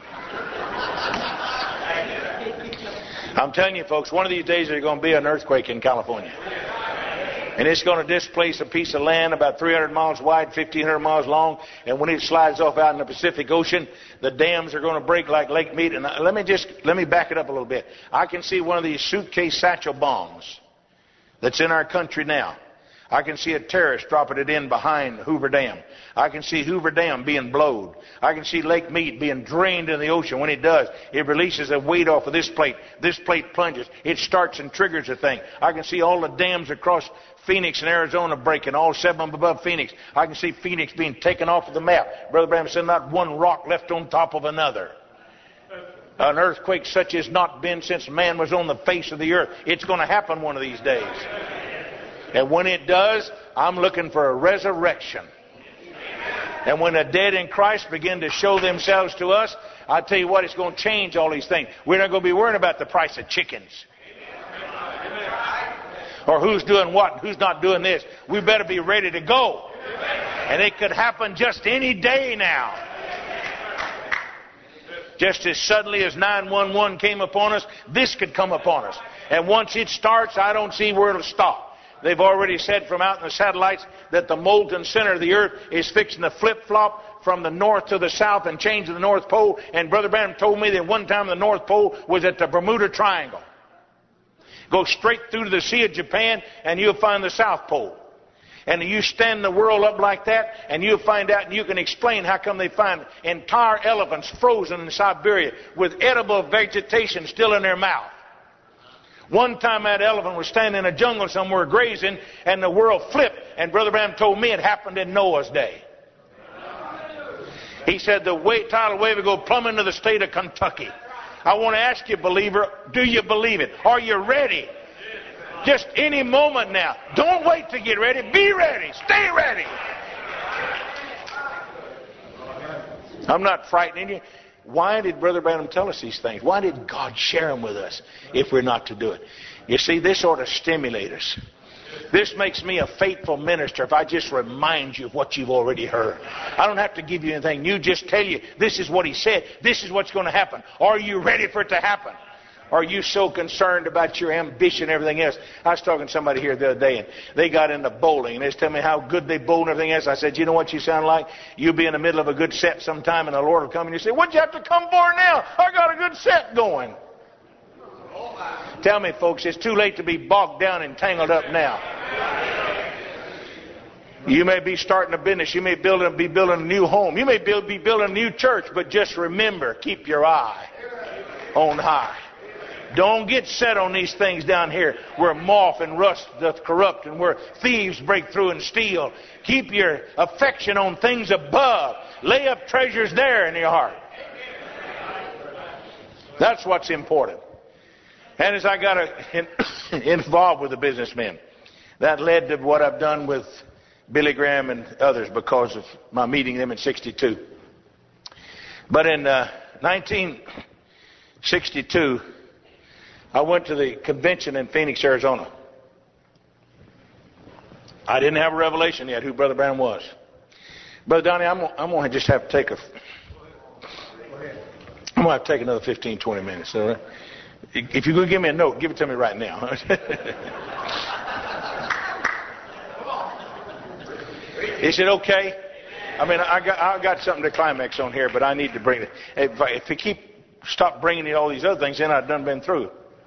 S1: I'm telling you, folks, one of these days there's going to be an earthquake in California. And it's going to displace a piece of land about three hundred miles wide, fifteen hundred miles long. And when it slides off out in the Pacific Ocean, the dams are going to break like lake meat. And let me just, let me back it up a little bit. I can see one of these suitcase satchel bombs that's in our country now. I can see a terrorist dropping it in behind Hoover Dam. I can see Hoover Dam being blowed. I can see Lake Mead being drained in the ocean. When it does, it releases a weight off of this plate. This plate plunges. It starts and triggers the thing. I can see all the dams across Phoenix and Arizona breaking, all seven of them above Phoenix. I can see Phoenix being taken off of the map. Brother Branham said not one rock left on top of another. An earthquake such as not been since man was on the face of the earth. It's going to happen one of these days. And when it does, I'm looking for a resurrection. And when the dead in Christ begin to show themselves to us, I tell you what, it's going to change all these things. We're not going to be worrying about the price of chickens. Or who's doing what and who's not doing this. We better be ready to go. And it could happen just any day now. Just as suddenly as nine one one came upon us, this could come upon us. And once it starts, I don't see where it'll stop. They've already said from out in the satellites that the molten center of the earth is fixing to flip-flop from the north to the south and change to the North Pole. And Brother Branham told me that one time the North Pole was at the Bermuda Triangle. Go straight through to the Sea of Japan and you'll find the South Pole. And you stand the world up like that and you'll find out and you can explain how come they find entire elephants frozen in Siberia with edible vegetation still in their mouth. One time that elephant was standing in a jungle somewhere grazing and the world flipped. And Brother Branham told me it happened in Noah's day. He said the way, tidal wave would go plumb into the state of Kentucky. I want to ask you, believer, do you believe it? Are you ready? Just any moment now. Don't wait to get ready. Be ready. Stay ready. I'm not frightening you. Why did Brother Branham tell us these things? Why did God share them with us if we're not to do it? You see, this ought to stimulate us. This makes me a faithful minister if I just remind you of what you've already heard. I don't have to give you anything. You just tell you, this is what he said. This is what's going to happen. Are you ready for it to happen? Are you so concerned about your ambition and everything else? I was talking to somebody here the other day, and they got into bowling, and they was telling me how good they bowled and everything else. I said, you know what you sound like? You'll be in the middle of a good set sometime, and the Lord will come, and you say, what'd you have to come for now? I got a good set going. Tell me, folks, it's too late to be bogged down and tangled up now. You may be starting a business. You may build, be building a new home. You may build, be building a new church, but just remember, keep your eye on high. Don't get set on these things down here where moth and rust doth corrupt and where thieves break through and steal. Keep your affection on things above. Lay up treasures there in your heart. That's what's important. And as I got in, involved with the businessmen, that led to what I've done with Billy Graham and others because of my meeting them in sixty-two. But in uh, nineteen sixty-two, I went to the convention in Phoenix, Arizona. I didn't have a revelation yet who Brother Branham was. Brother Donnie, I'm, I'm going to just have to take a... I'm going to have to take another fifteen, twenty minutes. All right? If you're going to give me a note, give it to me right now. Is it okay? I mean, I got I got something to climax on here, but I need to bring it. If, I, if we keep stop bringing you all these other things, then I've done been through.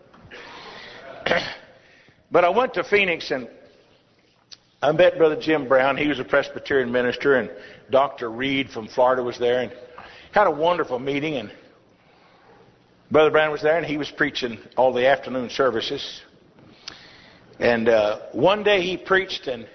S1: But I went to Phoenix and I met Brother Jim Brown. He was a Presbyterian minister, and Doctor Reed from Florida was there, and had a wonderful meeting. And Brother Brown was there, and he was preaching all the afternoon services. And uh, one day he preached, and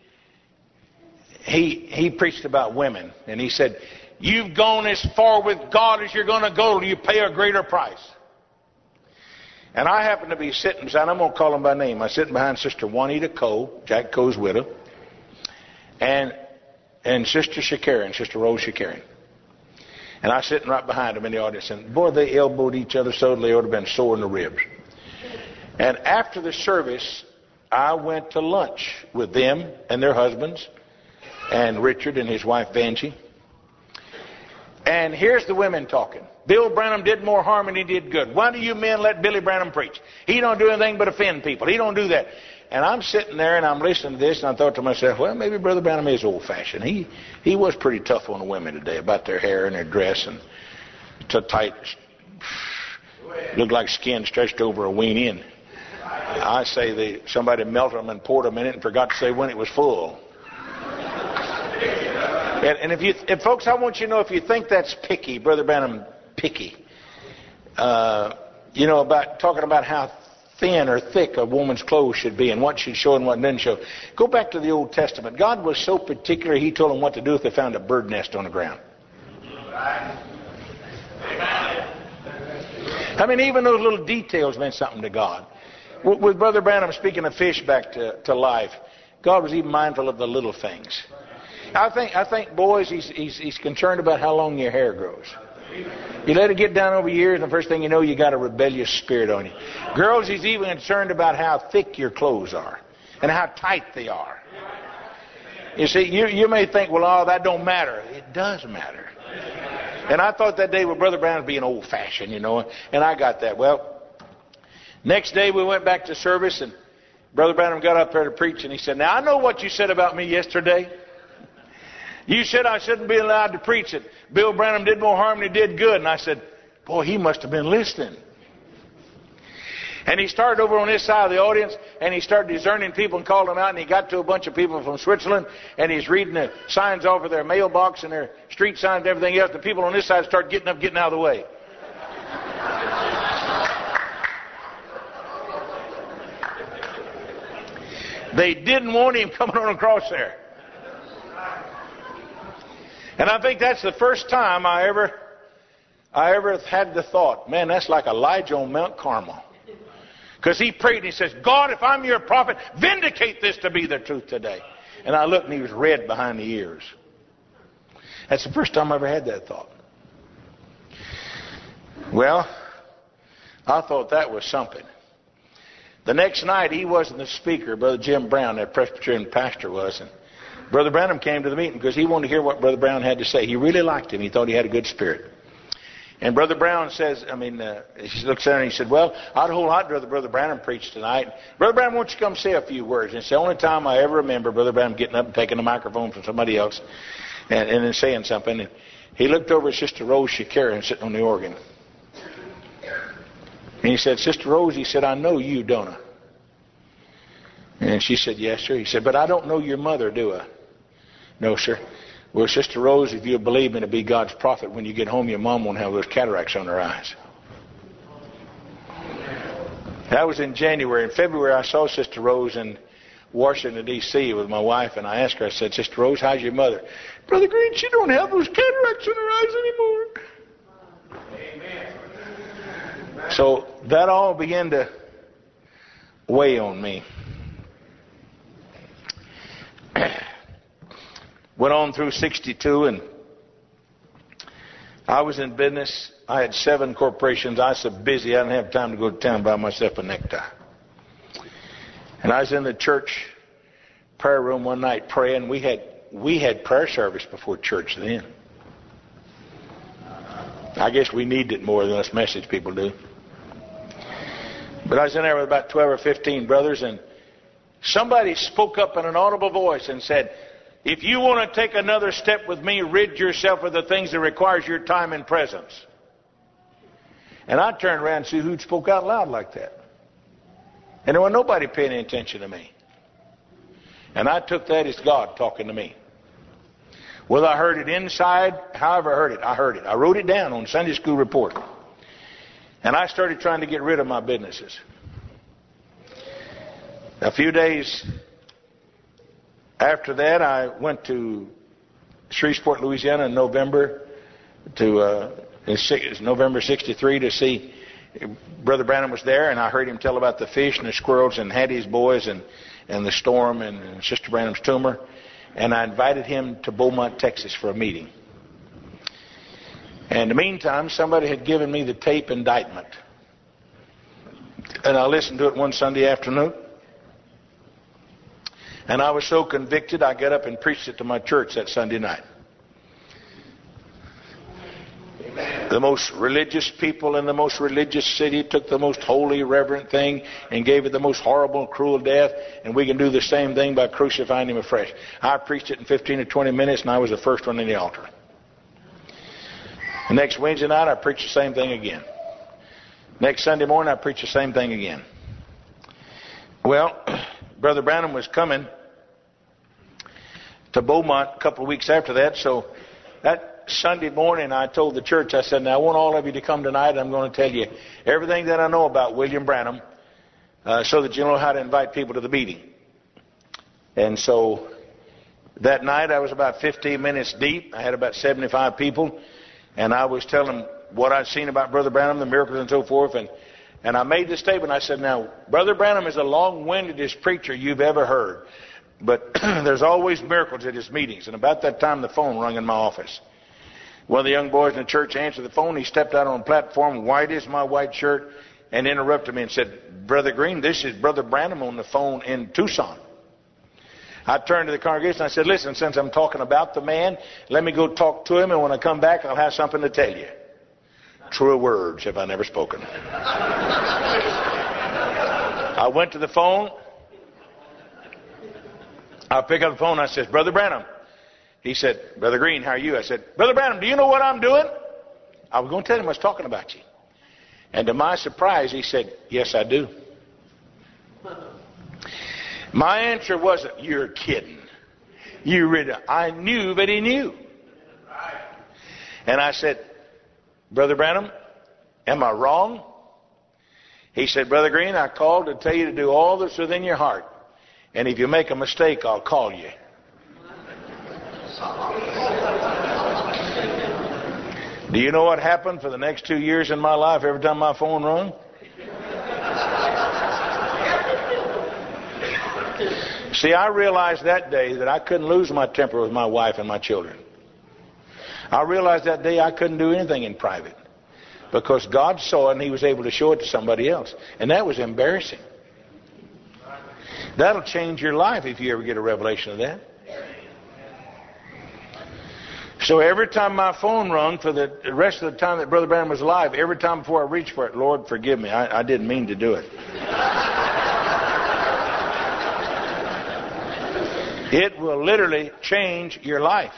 S1: he he preached about women, and he said, "You've gone as far with God as you're going to go till you pay a greater price." And I happened to be sitting beside, I'm going to call them by name. I was sitting behind Sister Juanita Coe, Jack Coe's widow, and and Sister Shakarian, Sister Rose Shakarian. And I was sitting right behind them in the audience, and boy, they elbowed each other so they would have been sore in the ribs. And after the service, I went to lunch with them and their husbands, and Richard and his wife Vanjie. And here's the women talking. Bill Branham did more harm than he did good. Why do you men let Billy Branham preach? He don't do anything but offend people. He don't do that. And I'm sitting there and I'm listening to this, and I thought to myself, well, maybe Brother Branham is old-fashioned. He he was pretty tough on the women today about their hair and their dress and too tight, looked like skin stretched over a weenie. And I say they somebody melted them and poured them in it and forgot to say when it was full. And, and if you, if folks, I want you to know, if you think that's picky, Brother Branham picky, uh, you know, about talking about how thin or thick a woman's clothes should be and what should show and what didn't show. Go back to the Old Testament. God was so particular, he told them what to do if they found a bird nest on the ground. I mean, even those little details meant something to God. With, with Brother Branham speaking of fish back to, to life, God was even mindful of the little things. I think, I think, boys, he's, he's, he's concerned about how long your hair grows. You let it get down over years, and the first thing you know, you got a rebellious spirit on you. Girls, he's even concerned about how thick your clothes are and how tight they are. You see, you, you may think, well, oh, that don't matter. It does matter. And I thought that day with Brother Brown being old-fashioned, you know, and I got that. Well, next day we went back to service, and Brother Branham got up there to preach, and he said, now, I know what you said about me yesterday. You said I shouldn't be allowed to preach it. Bill Branham did more harm than he did good. And I said, boy, he must have been listening. And he started over on this side of the audience, and he started discerning people and called them out, and he got to a bunch of people from Switzerland, and he's reading the signs off of their mailbox and their street signs and everything else. The people on this side started getting up, getting out of the way. They didn't want him coming on across there. And I think that's the first time I ever I ever had the thought, man, that's like Elijah on Mount Carmel. Because he prayed and he says, God, if I'm your prophet, vindicate this to be the truth today. And I looked and he was red behind the ears. That's the first time I ever had that thought. Well, I thought that was something. The next night he wasn't the speaker. Brother Jim Brown, that Presbyterian pastor, was. And Brother Branham came to the meeting because he wanted to hear what Brother Brown had to say. He really liked him. He thought he had a good spirit. And Brother Brown says, I mean, uh, he looks at him and he said, well, I'd a whole lot rather Brother Branham preach tonight. Brother Branham, why don't you come say a few words? And it's the only time I ever remember Brother Branham getting up and taking the microphone from somebody else and, and then saying something. And he looked over at Sister Rose Shakarian sitting on the organ. And he said, Sister Rose, he said, I know you, don't I? And she said, yes, sir. He said, but I don't know your mother, do I? No, sir. Well, Sister Rose, if you believe me to be God's prophet, when you get home, your mom won't have those cataracts on her eyes. That was in January. In February, I saw Sister Rose in Washington, D C with my wife, and I asked her, I said, Sister Rose, how's your mother? Brother Green, she don't have those cataracts in her eyes anymore. Amen. So that all began to weigh on me. Went on through sixty-two, and I was in business. I had seven corporations. I was so busy I didn't have time to go to town buy myself a necktie. And I was in the church prayer room one night praying. We had we had prayer service before church then. I guess we need it more than us message people do. But I was in there with about twelve or fifteen brothers, and somebody spoke up in an audible voice and said, If you want to take another step with me, rid yourself of the things that requires your time and presence. And I turned around and see who spoke out loud like that. And there wasn't nobody paying any attention to me. And I took that as God talking to me. Whether I heard it inside, however I heard it, I heard it. I wrote it down on Sunday school report. And I started trying to get rid of my businesses. A few days after that, I went to Shreveport, Louisiana in November, to uh, in November sixty-three to see Brother Branham was there, and I heard him tell about the fish and the squirrels and Hattie's boys and, and the storm and, and Sister Branham's tumor. And I invited him to Beaumont, Texas for a meeting. And in the meantime, somebody had given me the tape indictment. And I listened to it one Sunday afternoon. And I was so convicted, I got up and preached it to my church that Sunday night. Amen. The most religious people in the most religious city took the most holy, reverent thing and gave it the most horrible and cruel death. And we can do the same thing by crucifying him afresh. I preached it in fifteen or twenty minutes, and I was the first one in the altar. The next Wednesday night, I preached the same thing again. Next Sunday morning, I preached the same thing again. Well, Brother Branham was coming to Beaumont a couple of weeks after that. So that Sunday morning, I told the church, I said, now I want all of you to come tonight. I'm going to tell you everything that I know about William Branham uh, so that you know how to invite people to the meeting. And so that night, I was about fifteen minutes deep. I had about seventy-five people. And I was telling them what I'd seen about Brother Branham, the miracles and so forth. And, and I made this statement. I said, now, Brother Branham is the long-windedest preacher you've ever heard. But there's always miracles at his meetings. And about that time, the phone rang in my office. One of the young boys in the church answered the phone. He stepped out on the platform, white as my white shirt, and interrupted me and said, Brother Green, this is Brother Branham on the phone in Tucson. I turned to the congregation. I said, listen, since I'm talking about the man, let me go talk to him, and when I come back, I'll have something to tell you. Truer words have I never spoken. I went to the phone. I picked up the phone. I said, Brother Branham. He said, Brother Green, how are you? I said, Brother Branham, do you know what I'm doing? I was going to tell him I was talking about you. And to my surprise, he said, yes, I do. My answer wasn't, you're kidding. You really, I knew that he knew. And I said, Brother Branham, am I wrong? He said, Brother Green, I called to tell you to do all that's within your heart. And if you make a mistake, I'll call you. Do you know what happened for the next two years in my life every time my phone rung? See, I realized that day that I couldn't lose my temper with my wife and my children. I realized that day I couldn't do anything in private because God saw it and he was able to show it to somebody else. And that was embarrassing. That'll change your life if you ever get a revelation of that. So every time my phone rung for the rest of the time that Brother Branham was alive, every time before I reached for it, Lord, forgive me. I, I didn't mean to do it. It will literally change your life.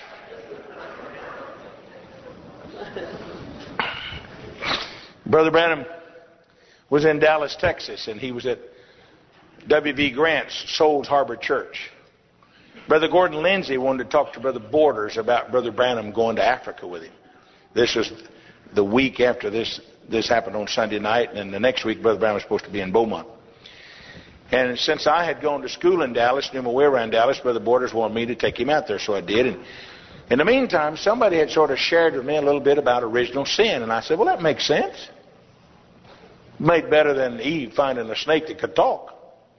S1: Brother Branham was in Dallas, Texas, and he was at W V Grant's Souls Harbor Church. Brother Gordon Lindsay wanted to talk to Brother Borders about Brother Branham going to Africa with him. This was the week after this, this happened on Sunday night, and then the next week Brother Branham was supposed to be in Beaumont. And since I had gone to school in Dallas, knew my way around Dallas, Brother Borders wanted me to take him out there, so I did. And in the meantime, somebody had sort of shared with me a little bit about original sin, and I said, well, that makes sense. Made better than Eve finding a snake that could talk.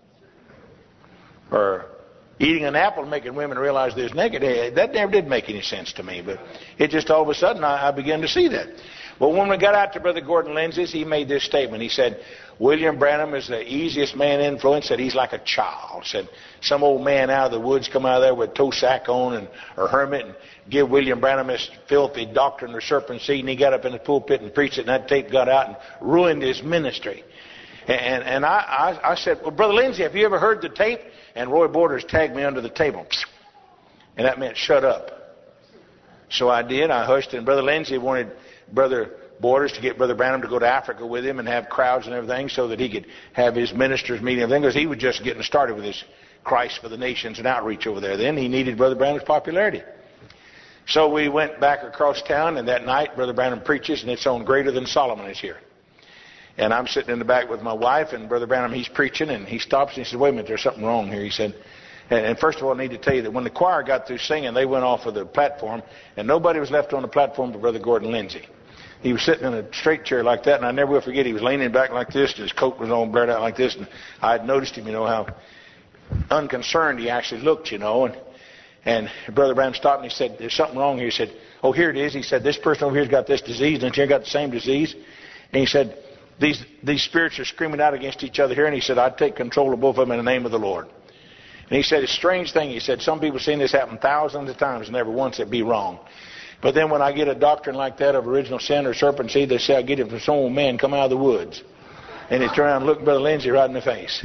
S1: Or eating an apple and making women realize they're naked. That never did make any sense to me, but it just all of a sudden I, I began to see that. Well, when we got out to Brother Gordon Lindsay's, he made this statement. He said, William Branham is the easiest man to influence. Said he's like a child. Said some old man out of the woods come out of there with toe sack on and or hermit and give William Branham this filthy doctrine of serpent seed, and he got up in the pulpit and preached it, and that tape got out and ruined his ministry. And, and I, I, I said, well, Brother Lindsay, have you ever heard the tape? And Roy Borders tagged me under the table. And that meant shut up. So I did. I hushed, and Brother Lindsay wanted Brother Borders to get Brother Branham to go to Africa with him and have crowds and everything so that he could have his ministers meeting and everything, because he was just getting started with his Christ for the Nations and outreach over there. Then he needed Brother Branham's popularity. So we went back across town, and that night Brother Branham preaches, and it's on Greater Than Solomon is Here. And I'm sitting in the back with my wife, and Brother Branham, he's preaching, and he stops and he says, wait a minute, there's something wrong here. He said, and, and first of all, I need to tell you that when the choir got through singing, they went off of the platform, and nobody was left on the platform but Brother Gordon Lindsay. He was sitting in a straight chair like that, and I never will forget, he was leaning back like this, and his coat was all blurred out like this, and I had noticed him, you know, how unconcerned he actually looked, you know, and and Brother Branham stopped and he said, there's something wrong here. He said, oh, here it is. He said, this person over here's got this disease, and you got the same disease. And he said, these these spirits are screaming out against each other here. And he said, I'd take control of both of them in the name of the Lord. And he said, it's a strange thing. He said, some people have seen this happen thousands of times and never once it be wrong. But then when I get a doctrine like that of original sin or serpent seed, they say I get it from some old man come out of the woods. And he turned around and looked Brother Lindsay right in the face.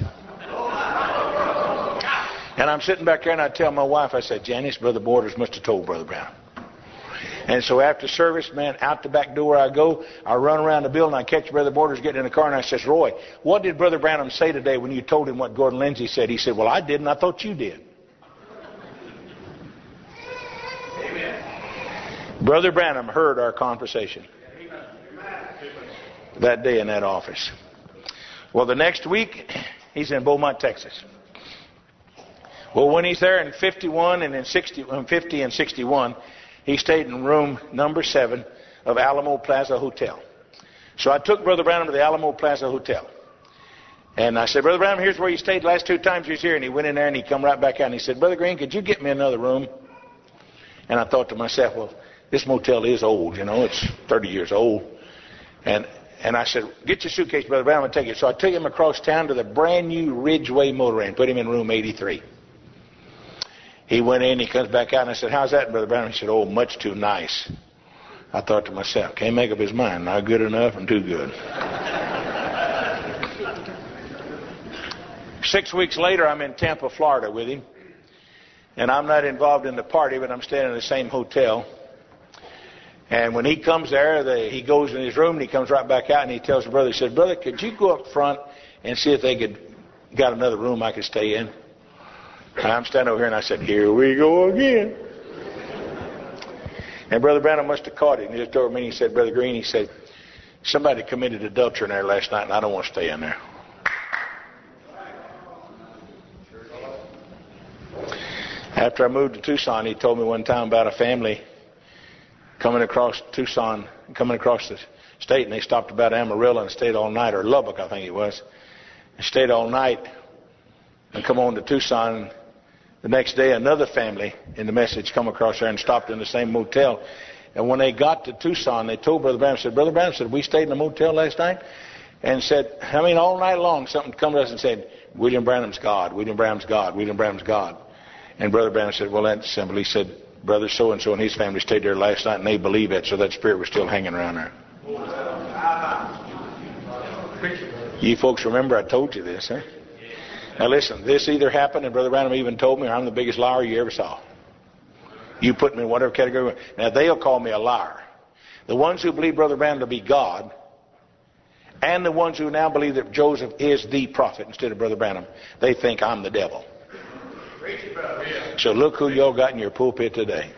S1: And I'm sitting back there, and I tell my wife, I said, Janice, Brother Borders must have told Brother Brown. And so after service, man, out the back door I go. I run around the building. I catch Brother Borders getting in the car, and I says, Roy, what did Brother Branham say today when you told him what Gordon Lindsay said? He said, well, I didn't. I thought you did. Amen. Brother Branham heard our conversation that day in that office. Well, the next week, he's in Beaumont, Texas. Well, when he's there in fifty-one and in sixty, fifty and sixty-one, he stayed in room number seven of Alamo Plaza Hotel. So I took Brother Branham to the Alamo Plaza Hotel. And I said, Brother Branham, here's where you stayed the last two times you was here. And he went in there and he come right back out and he said, Brother Green, could you get me another room? And I thought to myself, well, this motel is old, you know, it's thirty years old. And and I said, get your suitcase, Brother Branham, and take it. So I took him across town to the brand new Ridgeway Motor Inn, put him in room eighty-three. He went in, he comes back out, and I said, how's that, Brother Branham? He said, oh, much too nice. I thought to myself, can't make up his mind, not good enough and too good. Six weeks later, I'm in Tampa, Florida with him. And I'm not involved in the party, but I'm staying in the same hotel. And when he comes there, the, he goes in his room, and he comes right back out, and he tells the brother, he said, Brother, could you go up front and see if they could got another room I could stay in? And I'm standing over here, and I said, here we go again. And Brother Branham must have caught it. And he just told me, he said, Brother Green, he said, somebody committed adultery in there last night, and I don't want to stay in there. After I moved to Tucson, he told me one time about a family coming across Tucson, coming across the state, and they stopped about Amarillo and stayed all night, or Lubbock, I think it was. And stayed all night and come on to Tucson. The next day, another family in the message come across there and stopped in the same motel. And when they got to Tucson, they told Brother Branham, said, Brother Branham said, we stayed in the motel last night? And said, I mean, all night long, something come to us and said, William Branham's God, William Branham's God, William Branham's God. And Brother Branham said, well, that's simple. He said, Brother so-and-so and his family stayed there last night, and they believe that, so that spirit was still hanging around there. You folks remember I told you this, huh? Now listen, this either happened, and Brother Branham even told me, or I'm the biggest liar you ever saw. You put me in whatever category. Now they'll call me a liar. The ones who believe Brother Branham to be God, and the ones who now believe that Joseph is the prophet instead of Brother Branham, they think I'm the devil. So look who y'all got in your pulpit today.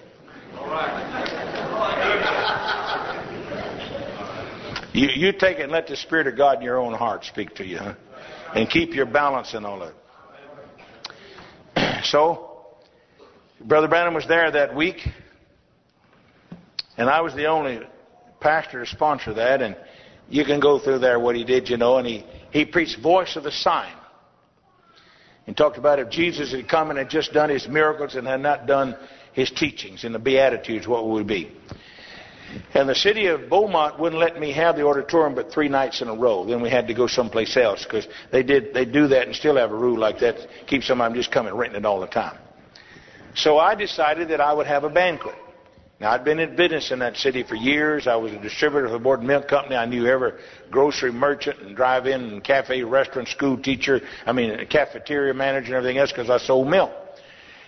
S1: You, you take it and let the Spirit of God in your own heart speak to you, huh? And keep your balance and all that. So, Brother Branham was there that week, and I was the only pastor to sponsor that, and you can go through there what he did, you know, and he, he preached voice of the sign. And talked about if Jesus had come and had just done his miracles and had not done his teachings in the Beatitudes, what would we be? And the city of Beaumont wouldn't let me have the auditorium but three nights in a row. Then we had to go someplace else because they did they do that and still have a rule like that to keep somebody just coming renting it all the time. So I decided that I would have a banquet. Now, I'd been in business in that city for years. I was a distributor of the Board Milk Company. I knew every grocery merchant and drive-in and cafe, restaurant, school teacher, I mean, cafeteria manager and everything else because I sold milk.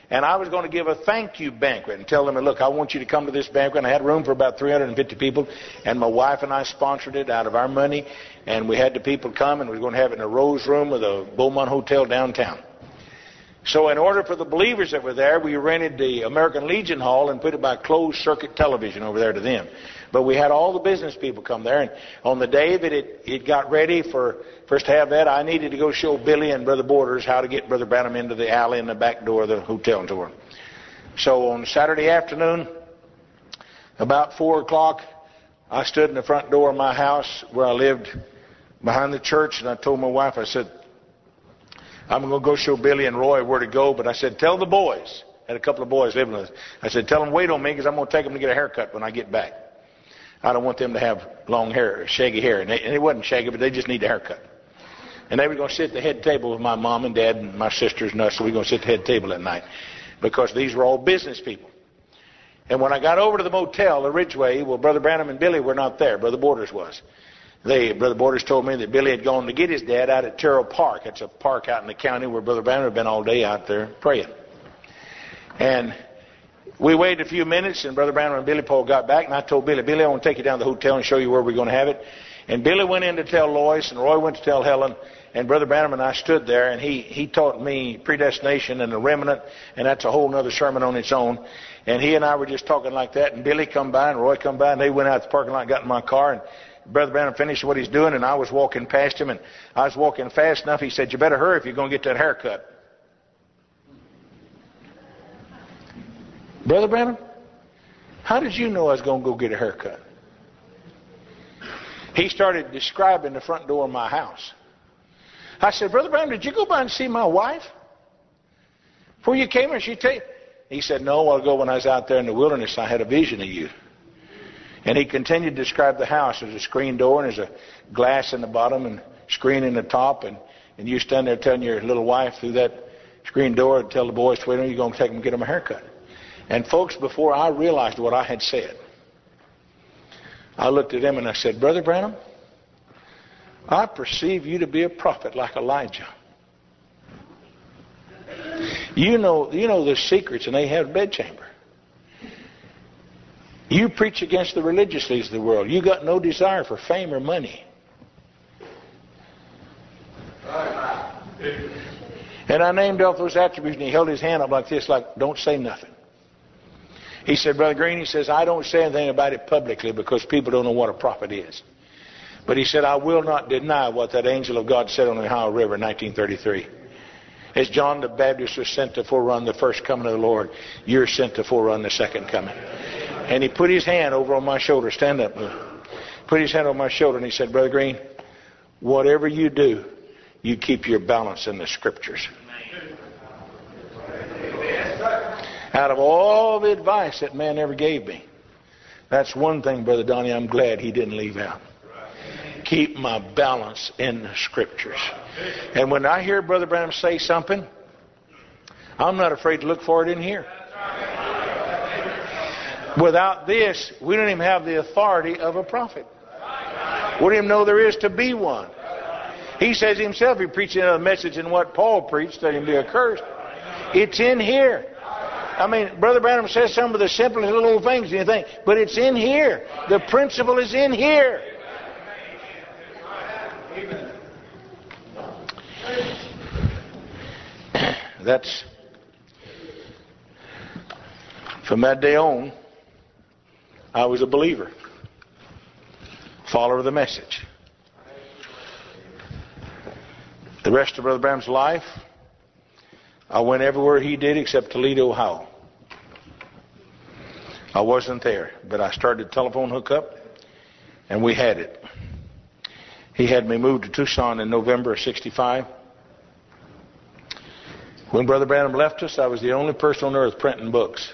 S1: And I was going to give a thank you banquet and tell them, look, I want you to come to this banquet. And I had room for about three hundred fifty people. And my wife and I sponsored it out of our money. And we had the people come, and we were going to have it in a Rose Room of the Beaumont Hotel downtown. So in order for the believers that were there, we rented the American Legion Hall and put it by closed circuit television over there to them. But we had all the business people come there. And on the day that it, it got ready for, for us to have that, I needed to go show Billy and Brother Borders how to get Brother Branham into the alley in the back door of the hotel tour. So on Saturday afternoon, about four o'clock, I stood in the front door of my house where I lived behind the church, and I told my wife, I said, I'm going to go show Billy and Roy where to go, but I said, tell the boys. I had a couple of boys living with us. I said, tell them wait on me because I'm going to take them to get a haircut when I get back. I don't want them to have long hair, shaggy hair. And, they, and it wasn't shaggy, but they just need a haircut. And they were going to sit at the head table with my mom and dad and my sisters and us, so we were going to sit at the head table that night because these were all business people. And when I got over to the motel, the Ridgeway, well, Brother Branham and Billy were not there. Brother Borders was. They, Brother Borders told me that Billy had gone to get his dad out at Terrell Park. It's a park out in the county where Brother Branham had been all day out there praying. And we waited a few minutes, and Brother Branham and Billy Paul got back, and I told Billy, Billy, I want to take you down to the hotel and show you where we're going to have it. And Billy went in to tell Lois, and Roy went to tell Helen, and Brother Branham and I stood there, and he, he taught me predestination and the remnant, and that's a whole other sermon on its own. And he and I were just talking like that, and Billy come by, and Roy come by, and they went out to the parking lot and got in my car, and Brother Branham finished what he's doing, and I was walking past him, and I was walking fast enough. He said, you better hurry if you're going to get that haircut. Brother Branham, how did you know I was going to go get a haircut? He started describing the front door of my house. I said, Brother Branham, did you go by and see my wife? Before you came here, she tell you? He said, no, a while ago when I was out there in the wilderness, I had a vision of you. And he continued to describe the house. There's a screen door, and there's a glass in the bottom and screen in the top. And, and you stand there telling your little wife through that screen door and tell the boys, wait, you're going to take them and get them a haircut. And folks, before I realized what I had said, I looked at him and I said, Brother Branham, I perceive you to be a prophet like Elijah. You know, you know the secrets in Ahab's bedchamber. You preach against the religious leaders of the world. You got no desire for fame or money. And I named off those attributes, and he held his hand up like this, like, don't say nothing. He said, Brother Green, he says, I don't say anything about it publicly because people don't know what a prophet is. But he said, I will not deny what that angel of God said on the Ohio River in nineteen thirty-three. As John the Baptist was sent to forerun the first coming of the Lord, you're sent to forerun the second coming. And he put his hand over on my shoulder. Stand up. Put his hand on my shoulder, and he said, Brother Green, whatever you do, you keep your balance in the Scriptures. Out of all the advice that man ever gave me, that's one thing, Brother Donnie, I'm glad he didn't leave out. Keep my balance in the Scriptures. And when I hear Brother Branham say something, I'm not afraid to look for it in here. Without this, we don't even have the authority of a prophet. We don't even know there is to be one. He says himself, he preached another message than what Paul preached, that him be accursed. It's in here. I mean, Brother Branham says some of the simplest little things, you think, but it's in here. The principle is in here. That's, from that day on, I was a believer, follower of the message. The rest of Brother Branham's life, I went everywhere he did except Toledo, Ohio. I wasn't there, but I started a telephone hookup, and we had it. He had me moved to Tucson in November of sixty-five. When Brother Branham left us, I was the only person on earth printing books.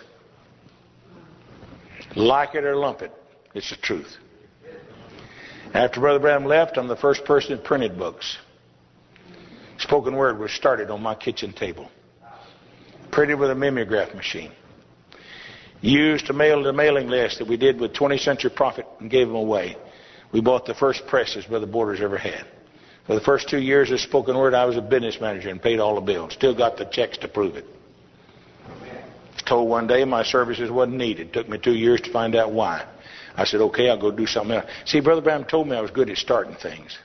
S1: Like it or lump it, it's the truth. After Brother Branham left, I'm the first person that printed books. Spoken word was started on my kitchen table. Printed with a mimeograph machine. Used to mail the mailing list that we did with twentieth Century Prophet and gave them away. We bought the first presses Brother Borders ever had. For the first two years of spoken word, I was a business manager and paid all the bills. Still got the checks to prove it. told one day my services wasn't needed. It took me two years to find out why. I said, okay, I'll go do something else. See, Brother Branham told me I was good at starting things.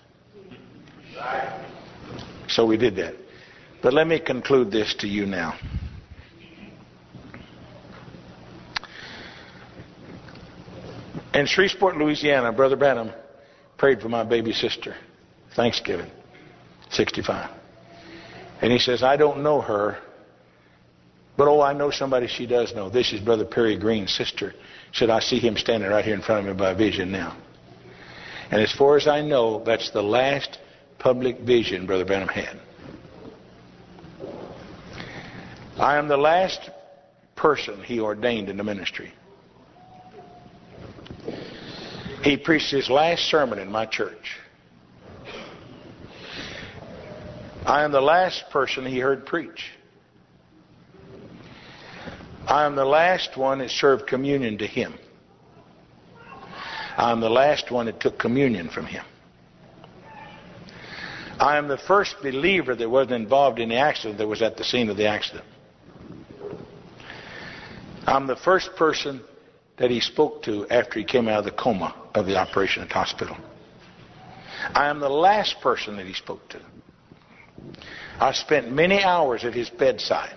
S1: So we did that. But let me conclude this to you now. In Shreveport, Louisiana, Brother Branham prayed for my baby sister, Thanksgiving, sixty-five. And he says, I don't know her, but oh, I know somebody she does know. This is Brother Perry Green's sister. Said, I see him standing right here in front of me by vision now. And as far as I know, that's the last public vision Brother Branham had. I am the last person he ordained in the ministry. He preached his last sermon in my church. I am the last person he heard preach. I am the last one that served communion to him. I am the last one that took communion from him. I am the first believer that wasn't involved in the accident that was at the scene of the accident. I'm the first person that he spoke to after he came out of the coma of the operation at the hospital. I am the last person that he spoke to. I spent many hours at his bedside.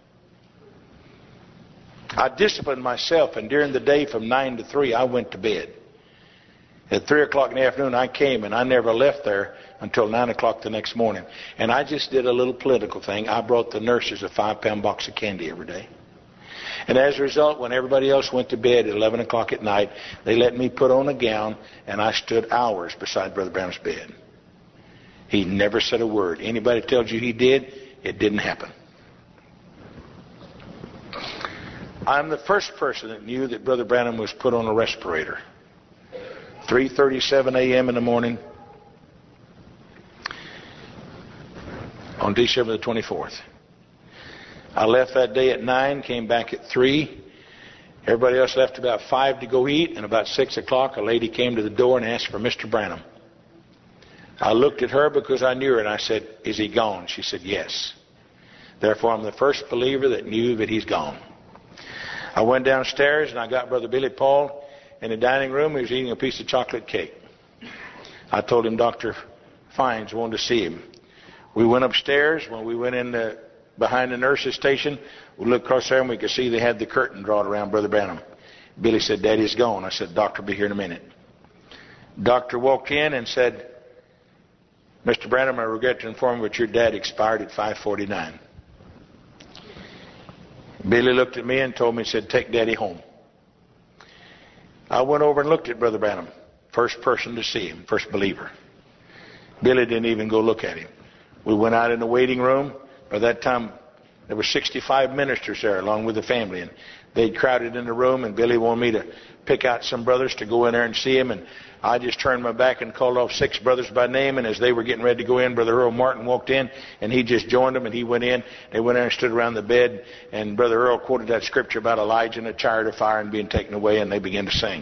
S1: I disciplined myself, and during the day from nine to three, I went to bed. At three o'clock in the afternoon, I came, and I never left there until nine o'clock the next morning. And I just did a little political thing. I brought the nurses a five-pound box of candy every day. And as a result, when everybody else went to bed at eleven o'clock at night, they let me put on a gown, and I stood hours beside Brother Branham's bed. He never said a word. Anybody tells you he did, it didn't happen. I'm the first person that knew that Brother Branham was put on a respirator. three thirty-seven a.m. in the morning on December the twenty-fourth. I left that day at nine, came back at three. Everybody else left about five to go eat, and about six o'clock a lady came to the door and asked for Mister Branham. I looked at her because I knew her, and I said, is he gone? She said, yes. Therefore, I'm the first believer that knew that he's gone. I went downstairs, and I got Brother Billy Paul in the dining room. He was eating a piece of chocolate cake. I told him Doctor Fines wanted to see him. We went upstairs. When we went in the, behind the nurse's station, we looked across there, and we could see they had the curtain drawn around Brother Branham. Billy said, Daddy's gone. I said, Doctor will be here in a minute. Doctor walked in and said, Mister Branham, I regret to inform you that your dad expired at five forty-nine. Billy looked at me and told me, said, take Daddy home. I went over and looked at Brother Branham. First person to see him, first believer. Billy didn't even go look at him. We went out in the waiting room. By that time, there were sixty-five ministers there along with the family. And they crowded in the room, and Billy wanted me to pick out some brothers to go in there and see him. And I just turned my back and called off six brothers by name. And as they were getting ready to go in, Brother Earl Martin walked in, and he just joined them, and he went in. They went in and stood around the bed, and Brother Earl quoted that scripture about Elijah in a chariot of fire and being taken away, and they began to sing.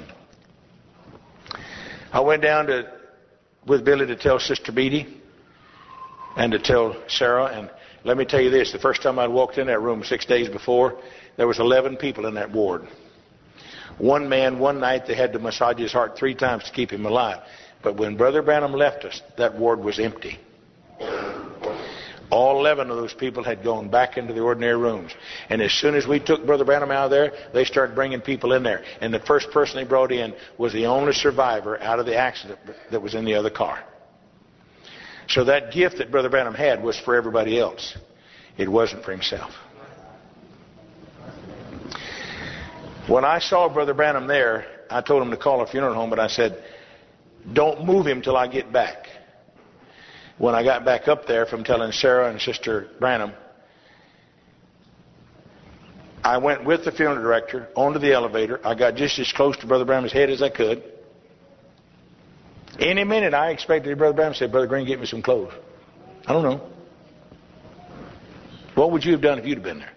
S1: I went down to with Billy to tell Sister Beatty and to tell Sarah. And let me tell you this, the first time I walked in that room six days before, there was eleven people in that ward. One man, one night, they had to massage his heart three times to keep him alive. But when Brother Branham left us, that ward was empty. All eleven of those people had gone back into the ordinary rooms. And as soon as we took Brother Branham out of there, they started bringing people in there. And the first person they brought in was the only survivor out of the accident that was in the other car. So that gift that Brother Branham had was for everybody else. It wasn't for himself. When I saw Brother Branham there, I told him to call a funeral home, but I said, don't move him till I get back. When I got back up there from telling Sarah and Sister Branham, I went with the funeral director onto the elevator. I got just as close to Brother Branham's head as I could. Any minute I expected Brother Branham to say, Brother Green, get me some clothes. I don't know. What would you have done if you'd have been there?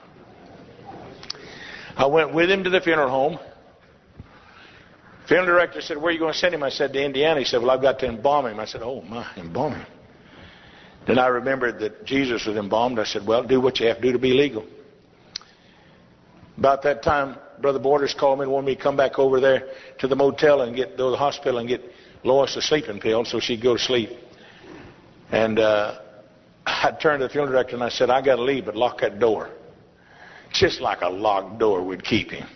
S1: I went with him to the funeral home. Funeral director said, where are you going to send him? I said, to Indiana. He said, well, I've got to embalm him. I said, oh, my, embalm him. Then I remembered that Jesus was embalmed. I said, well, do what you have to do to be legal. About that time, Brother Borders called me and wanted me to come back over there to the motel and get, go to the hospital and get Lois a sleeping pill so she'd go to sleep. And uh, I turned to the funeral director and I said, I got to leave, but lock that door. Just like a locked door would keep him.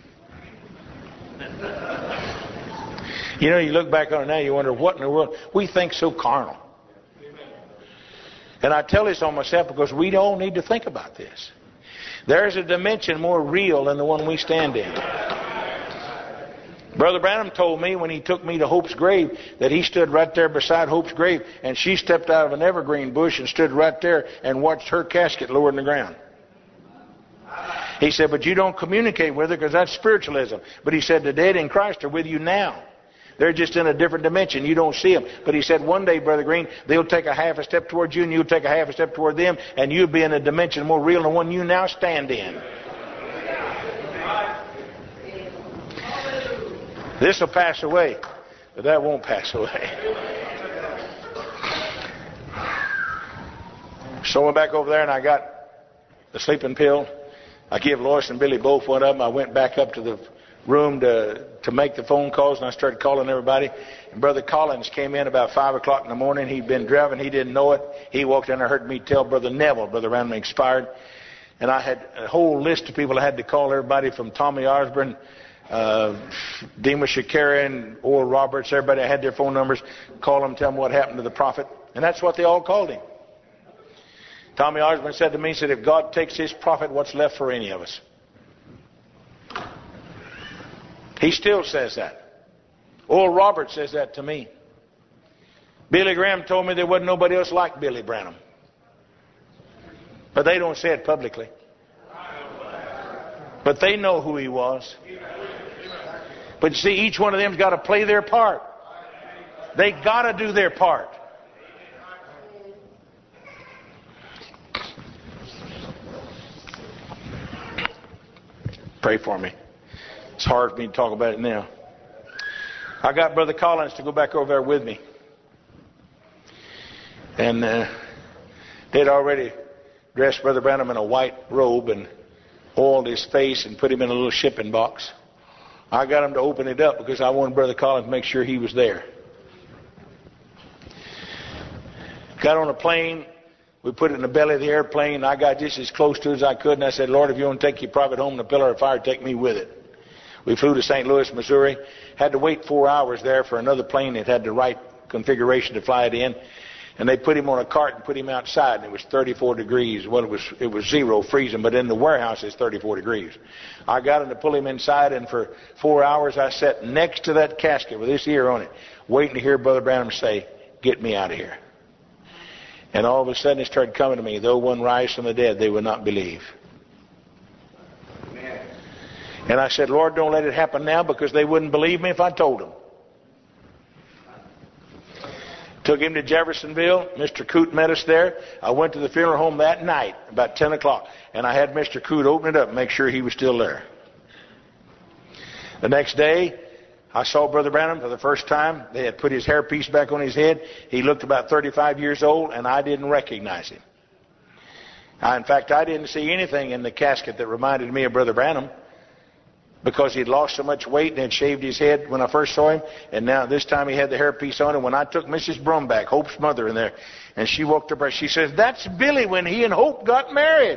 S1: You know, you look back on it now, you wonder, what in the world? We think so carnal. And I tell this on myself because we all need to think about this. There's a dimension more real than the one we stand in. Brother Branham told me when he took me to Hope's grave that he stood right there beside Hope's grave and she stepped out of an evergreen bush and stood right there and watched her casket lowered in the ground. He said, but you don't communicate with her because that's spiritualism. But he said, the dead in Christ are with you now. They're just in a different dimension. You don't see them. But he said, one day, Brother Green, they'll take a half a step towards you and you'll take a half a step toward them, and you'll be in a dimension more real than the one you now stand in. This will pass away, but that won't pass away. So I went back over there and I got the sleeping pill. I gave Lois and Billy both one of them. I went back up to the room to to make the phone calls, and I started calling everybody. And Brother Collins came in about five o'clock in the morning. He'd been driving. He didn't know it. He walked in and heard me tell Brother Neville, Brother Branham expired. And I had a whole list of people I had to call, everybody from Tommy Osborne, uh, Dima Shakira, and Oral Roberts. Everybody, I had their phone numbers. Call them, tell them what happened to the prophet. And that's what they all called him. Tommy Osborne said to me, he said, if God takes his prophet, what's left for any of us? He still says that. Oral Roberts says that to me. Billy Graham told me there wasn't nobody else like Billy Branham. But they don't say it publicly. But they know who he was. But you see, each one of them's got to play their part. They got to do their part. Pray for me. It's hard for me to talk about it now. I got Brother Collins to go back over there with me. And uh, they'd already dressed Brother Branham in a white robe and oiled his face and put him in a little shipping box. I got him to open it up because I wanted Brother Collins to make sure he was there. Got on a plane. We put it in the belly of the airplane. I got just as close to it as I could. And I said, Lord, if you want to take your prophet home in a pillar of fire, take me with it. We flew to Saint Louis, Missouri. Had to wait four hours there for another plane that had the right configuration to fly it in. And they put him on a cart and put him outside. And it was thirty-four degrees. Well, it was it was zero, freezing. But in the warehouse, it's thirty-four degrees. I got him to pull him inside. And for four hours, I sat next to that casket with this ear on it, waiting to hear Brother Branham say, get me out of here. And all of a sudden, it started coming to me. Though one rise from the dead, they would not believe. And I said, Lord, don't let it happen now because they wouldn't believe me if I told them. Took him to Jeffersonville. Mister Coote met us there. I went to the funeral home that night, about ten o'clock. And I had Mister Coote open it up and make sure he was still there. The next day, I saw Brother Branham for the first time. They had put his hairpiece back on his head. He looked about thirty-five years old, and I didn't recognize him. I, in fact, I didn't see anything in the casket that reminded me of Brother Branham, because he'd lost so much weight and had shaved his head when I first saw him. And now this time he had the hairpiece on. And when I took Missus Brumback, Hope's mother, in there, and she walked up there, she says, that's Billy when he and Hope got married.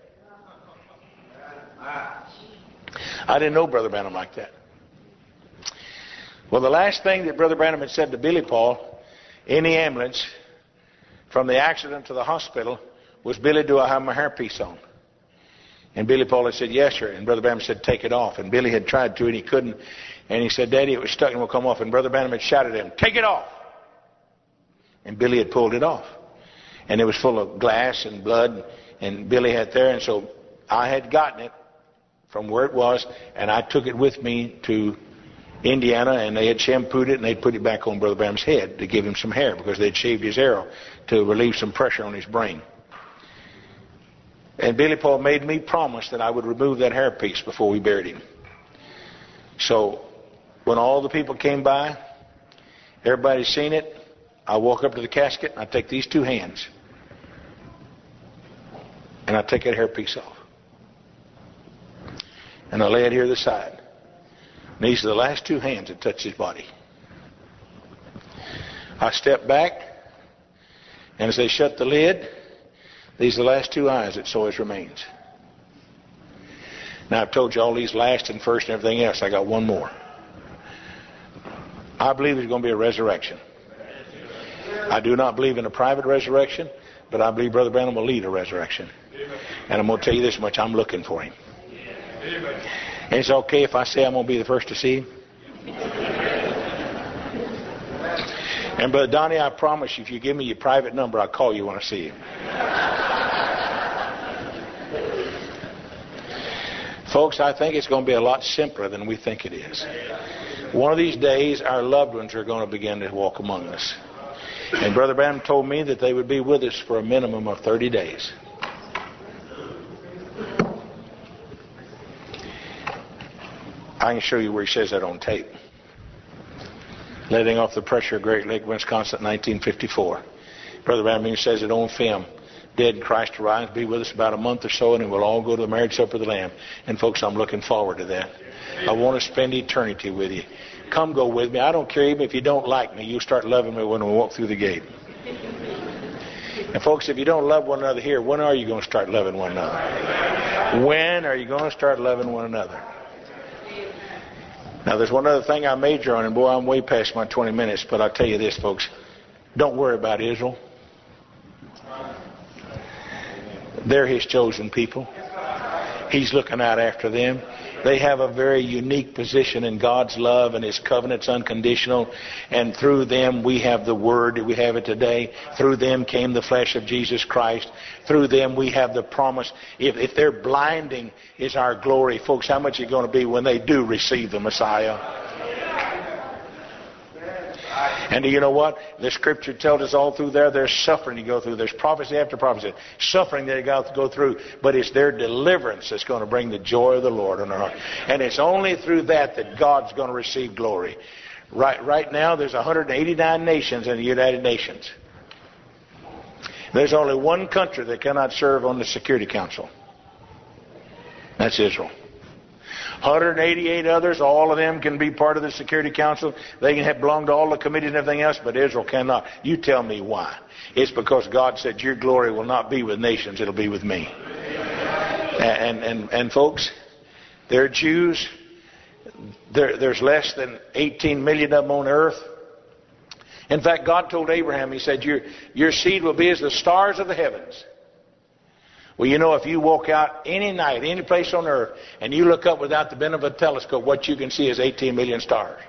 S1: I didn't know Brother Branham like that. Well, the last thing that Brother Branham had said to Billy Paul in the ambulance from the accident to the hospital was, Billy, do I have my hairpiece on? And Billy Paul had said, yes, sir. And Brother Branham said, take it off. And Billy had tried to, and he couldn't. And he said, Daddy, it was stuck and will come off. And Brother Branham had shouted at him, take it off. And Billy had pulled it off. And it was full of glass and blood. And Billy had there. And so I had gotten it from where it was. And I took it with me to Indiana. And they had shampooed it. And they put it back on Brother Branham's head to give him some hair, because they'd shaved his hair to relieve some pressure on his brain. And Billy Paul made me promise that I would remove that hairpiece before we buried him. So when all the people came by, everybody's seen it, I walk up to the casket and I take these two hands and I take that hairpiece off. And And I lay it here to the side. And these are the last two hands that touched his body. I stepped back, and as they shut the lid, these are the last two eyes that saw his remains. Now, I've told you all these last and first and everything else. I got one more. I believe there's going to be a resurrection. I do not believe in a private resurrection, but I believe Brother Branham will lead a resurrection. And I'm going to tell you this much, I'm looking for him. And it's okay if I say I'm going to be the first to see him. And Brother Donnie, I promise you, if you give me your private number, I'll call you when I see you. Folks, I think it's going to be a lot simpler than we think it is. One of these days, our loved ones are going to begin to walk among us. And Brother Branham told me that they would be with us for a minimum of thirty days. I can show you where he says that on tape. Letting off the pressure of Great Lake, Wisconsin, nineteen fifty-four. Brother Branham says it on film. Dead Christ arise, be with us about a month or so, and we'll all go to the marriage supper of the Lamb. And folks, I'm looking forward to that. I want to spend eternity with you. Come go with me. I don't care even if you don't like me. You start loving me when we walk through the gate. And folks, if you don't love one another here, when are you going to start loving one another? When are you going to start loving one another? Now, there's one other thing I major on, and boy, I'm way past my twenty minutes, but I'll tell you this, folks. Don't worry about Israel. They're his chosen people. He's looking out after them. They have a very unique position in God's love, and his covenant's unconditional. And through them we have the word. We have it today. Through them came the flesh of Jesus Christ. Through them we have the promise. If, if their blinding is our glory, folks, how much is it going to be when they do receive the Messiah? And do you know what? The scripture tells us all through there, there's suffering to go through. There's prophecy after prophecy. Suffering they got to go through. But it's their deliverance that's going to bring the joy of the Lord on their heart. And it's only through that that God's going to receive glory. Right, right now, there's one hundred eighty-nine nations in the United Nations. There's only one country that cannot serve on the Security Council. That's Israel. one hundred eighty-eight others, all of them can be part of the Security Council. They can have belong to all the committees and everything else, but Israel cannot. You tell me why. It's because God said your glory will not be with nations, it'll be with me. And and and folks, they're Jews. There, there's less than eighteen million of them on earth. In fact, God told Abraham, he said, your, your seed will be as the stars of the heavens. Well, you know, if you walk out any night, any place on earth, and you look up without the benefit of a telescope, what you can see is eighteen million stars.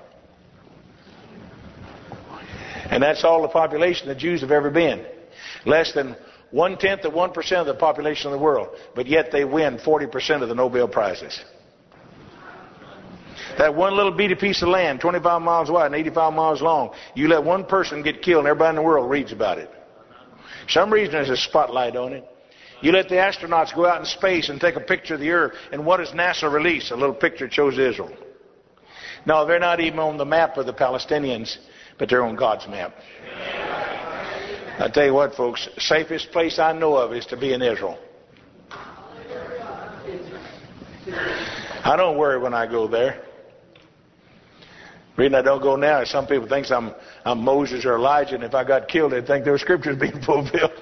S1: And that's all the population the Jews have ever been. Less than one-tenth of one percent of the population of the world. But yet they win forty percent of the Nobel Prizes. That one little bitty piece of land, twenty-five miles wide and eighty-five miles long, you let one person get killed and everybody in the world reads about it. For some reason there's a spotlight on it. You let the astronauts go out in space and take a picture of the earth, and what does NASA release? A little picture that shows Israel. No, they're not even on the map of the Palestinians, but they're on God's map. I tell you what, folks, safest place I know of is to be in Israel. I don't worry when I go there. The reason I don't go now is some people think I'm, I'm Moses or Elijah, and if I got killed, they'd think their scriptures being fulfilled.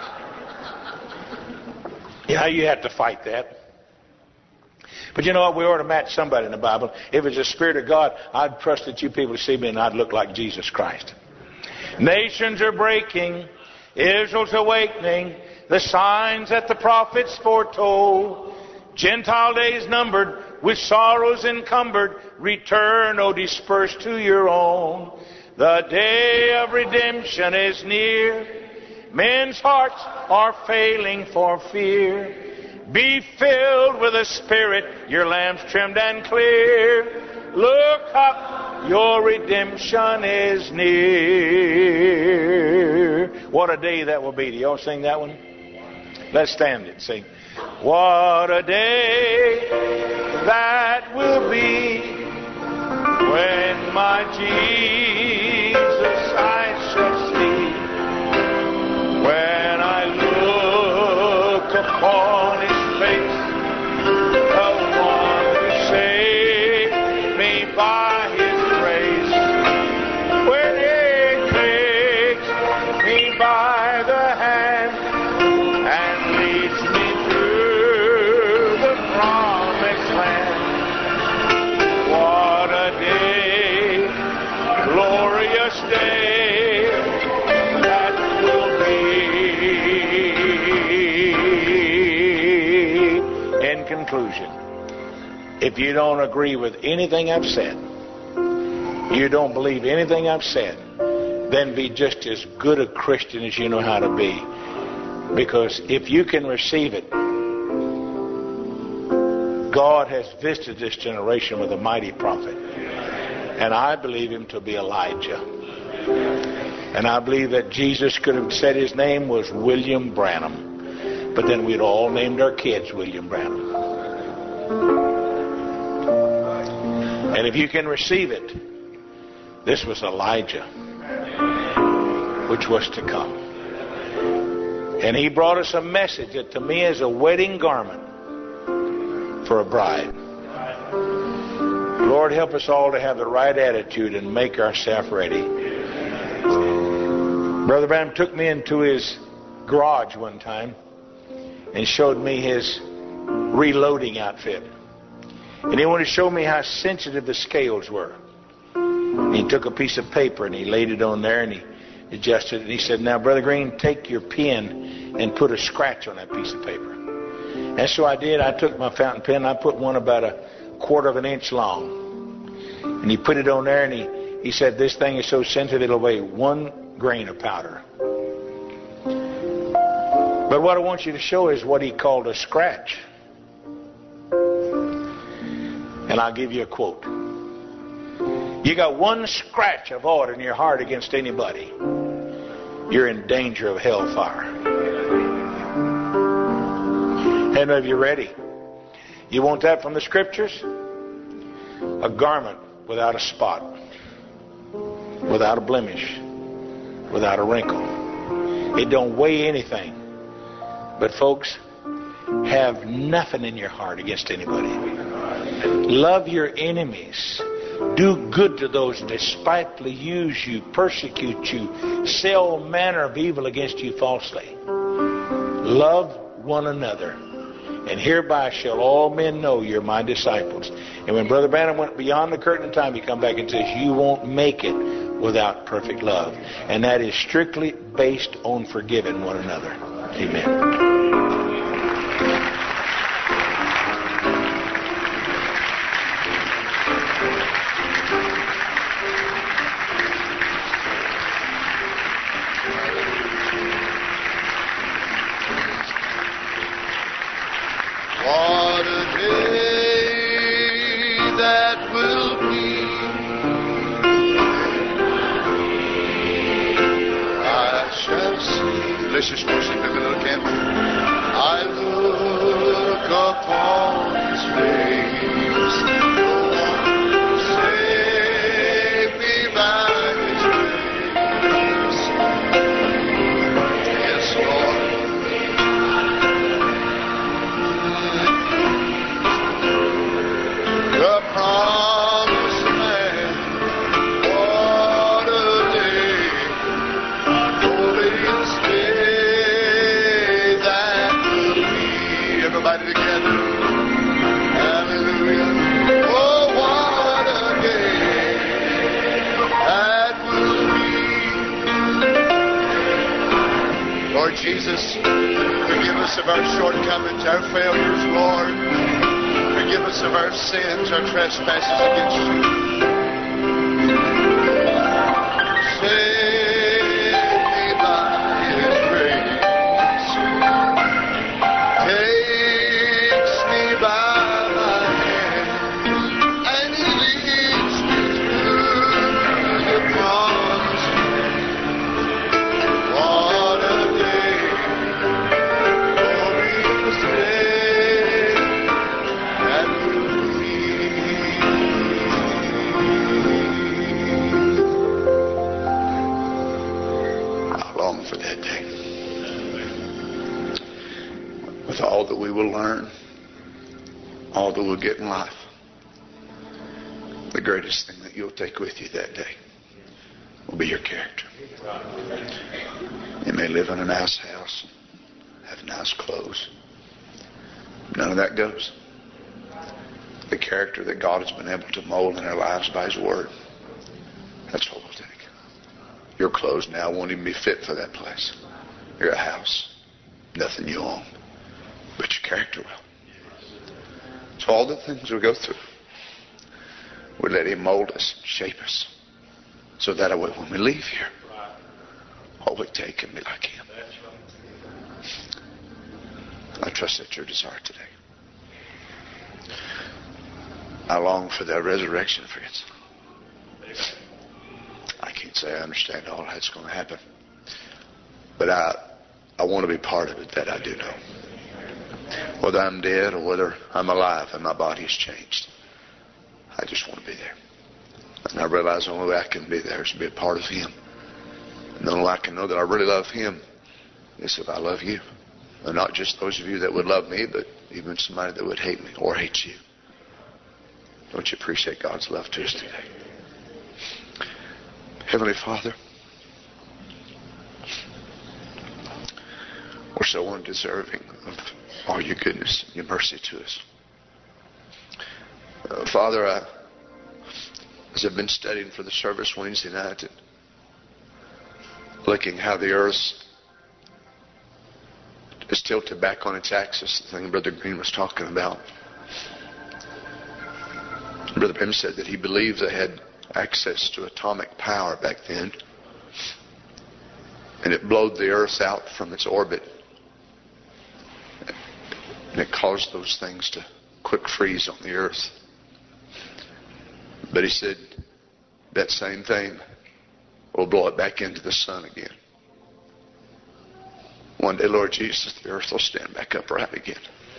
S1: Yeah, you have to fight that. But you know what? We ought to match somebody in the Bible. If it's the Spirit of God, I'd trust that you people see me and I'd look like Jesus Christ. Nations are breaking. Israel's awakening. The signs that the prophets foretold. Gentile days numbered, with sorrows encumbered. Return, O dispersed to your own. The day of redemption is near. Men's hearts are failing for fear. Be filled with the Spirit, your lamps trimmed and clear. Look up, your redemption is near. What a day that will be. Do y'all sing that one? Let's stand and sing. What a day that will be when my Jesus I shall see. When I look upon his face, the one who conclusion. If you don't agree with anything I've said, you don't believe anything I've said, then be just as good a Christian as you know how to be. Because if you can receive it, God has visited this generation with a mighty prophet. And I believe him to be Elijah. And I believe that Jesus could have said his name was William Branham. But then we'd all named our kids William Branham. And if you can receive it, this was Elijah, which was to come. And he brought us a message that to me is a wedding garment for a bride. Lord, help us all to have the right attitude and make ourselves ready. Brother Branham took me into his garage one time and showed me his reloading outfit. And he wanted to show me how sensitive the scales were. And he took a piece of paper and he laid it on there and he adjusted it. And he said, now, Brother Green, take your pen and put a scratch on that piece of paper. And so I did. I took my fountain pen and I put one about a quarter of an inch long. And he put it on there and he, he said, this thing is so sensitive it'll weigh one grain of powder. But what I want you to show is what he called a scratch. And I'll give you a quote. You got one scratch of oil in your heart against anybody, you're in danger of hellfire. And are you ready? You want that from the scriptures? A garment without a spot, without a blemish, without a wrinkle. It don't weigh anything. But folks, have nothing in your heart against anybody. Love your enemies. Do good to those that despitefully use you, persecute you, say all manner of evil against you falsely. Love one another. And hereby shall all men know you're my disciples. And when Brother Branham went beyond the curtain of time, he come back and says, you won't make it without perfect love. And that is strictly based on forgiving one another. Amen.
S2: Let's just worship him a little, can we? I look upon his face, save me by his grace. Yes, Lord. The promised land, what a day, glorious day. Everybody together. Hallelujah. Oh, what a day that will be. Lord Jesus, forgive us of our shortcomings, our failures, Lord. Forgive us of our sins, our trespasses against you. Save me by his grace. Takes me by my hand and he leads me through the promised land. What a day, glorious day that will be. I long for that day. With all that we will learn, all that we'll get in life, the greatest thing that you'll take with you that day will be your character. You may live in a nice house, have nice clothes. None of that goes. The character that God has been able to mold in our lives by his word, that's what we'll take. Your clothes now won't even be fit for that place. Your house, nothing you own. But your character will. So all the things we go through, we let Him mold us, shape us, so that way when we leave here, all we take can be like Him. I trust that's your desire today. I long for that resurrection, friends. I can't say I understand all that's going to happen, but I I want to be part of it. That I do know. Whether I'm dead or whether I'm alive and my body has changed, I just want to be there. And I realize the only way I can be there is to be a part of Him. And the only way I can know that I really love Him is if I love you. And not just those of you that would love me, but even somebody that would hate me or hate you. Don't you appreciate God's love to us today? Heavenly Father, we're so undeserving of all your goodness and your mercy to us. Uh, Father, I, as I've been studying for the service Wednesday night and looking how the earth is tilted back on its axis, the thing Brother Green was talking about. Brother Pim said that he believed they had access to atomic power back then, and it blowed the earth out from its orbit, and it caused those things to quick freeze on the earth. But he said that same thing will blow it back into the sun again. One day, Lord Jesus, the earth will stand back upright again.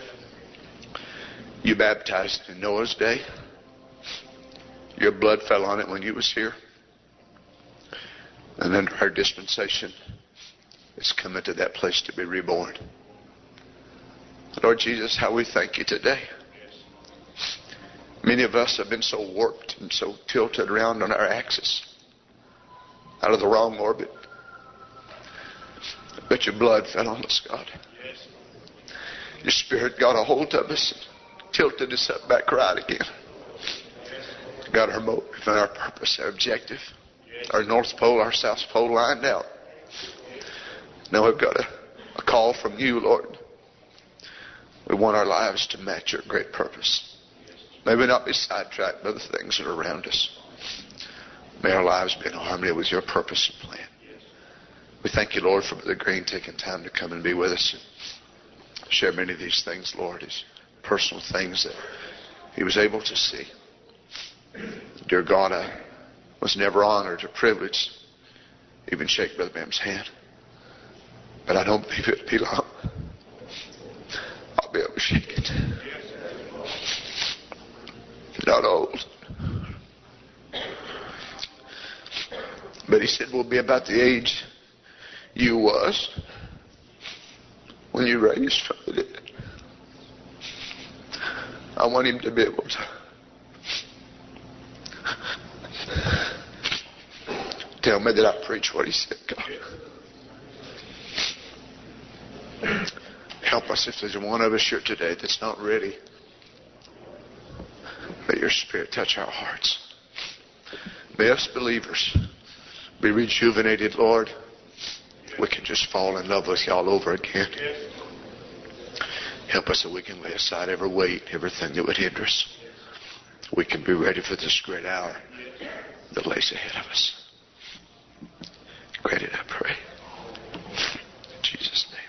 S2: You baptized in Noah's day. Your blood fell on it when you was here. And under our dispensation, it's come into that place to be reborn. Lord Jesus, how we thank you today. Many of us have been so warped and so tilted around on our axis, out of the wrong orbit. But your blood fell on us, God. Your Spirit got a hold of us and tilted us up back right again. Got our motive and our purpose, our objective, our North Pole, our South Pole lined out. Now we've got a, a call from you, Lord. We want our lives to match your great purpose. May we not be sidetracked by the things that are around us. May our lives be in harmony with your purpose and plan. We thank you, Lord, for Brother Green taking time to come and be with us and share many of these things, Lord, his personal things that he was able to see. Dear God, I was never honored or privileged to even shake Brother Bam's hand. But I don't believe it'll be long. I'll be able to shake it. Not old. But he said we'll be about the age you was when you raised from the dead. I want him to be able to tell me that I preach what he said, God. Help us if there's one of us here today that's not ready. May your Spirit touch our hearts. May us believers be rejuvenated, Lord. We can just fall in love with you all over again. Help us that we can lay aside every weight, everything that would hinder us. We can be ready for this great hour that lays ahead of us. Grant it, I pray. In Jesus' name.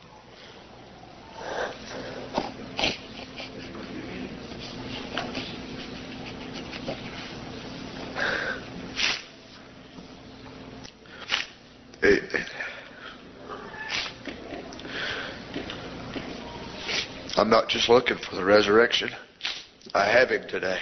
S2: Amen. I'm not just looking for the resurrection. I have him today.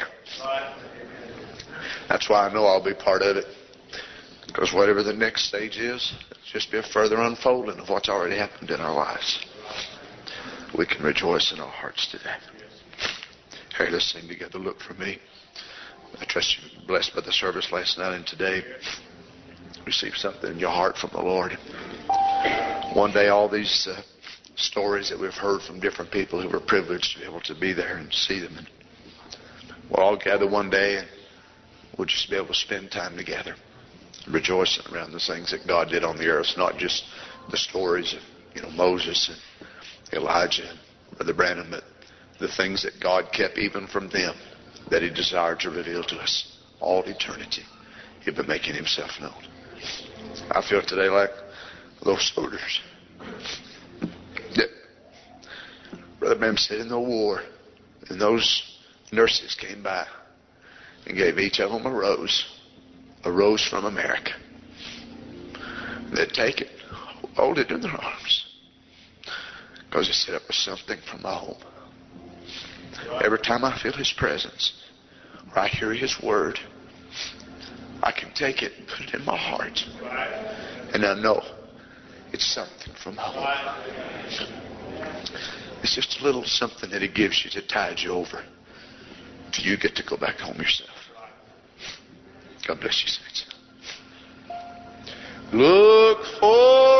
S2: That's why I know I'll be part of it. Because whatever the next stage is, it's just be a further unfolding of what's already happened in our lives. We can rejoice in our hearts today. Harry, let's sing together. Look for me. I trust you were blessed by the service last night and today. Receive something in your heart from the Lord. One day all these uh, stories that we've heard from different people who were privileged to be able to be there and see them. And we'll all gather one day and we'll just be able to spend time together, rejoicing around the things that God did on the earth, not just the stories of, you know, Moses and Elijah and Brother Branham, but the things that God kept even from them that He desired to reveal to us. All eternity, He'd been making Himself known. I feel today like those soldiers. Yeah. Brother Branham said in the war, and those nurses came by and gave each of them a rose, a rose from America. They'd take it, hold it in their arms, because He said it was something from my home. Every time I feel His presence, or I hear His word, I can take it and put it in my heart, and I know it's something from home. It's just a little something that He gives you to tide you over till you get to go back home yourself. God bless you, saints. Look for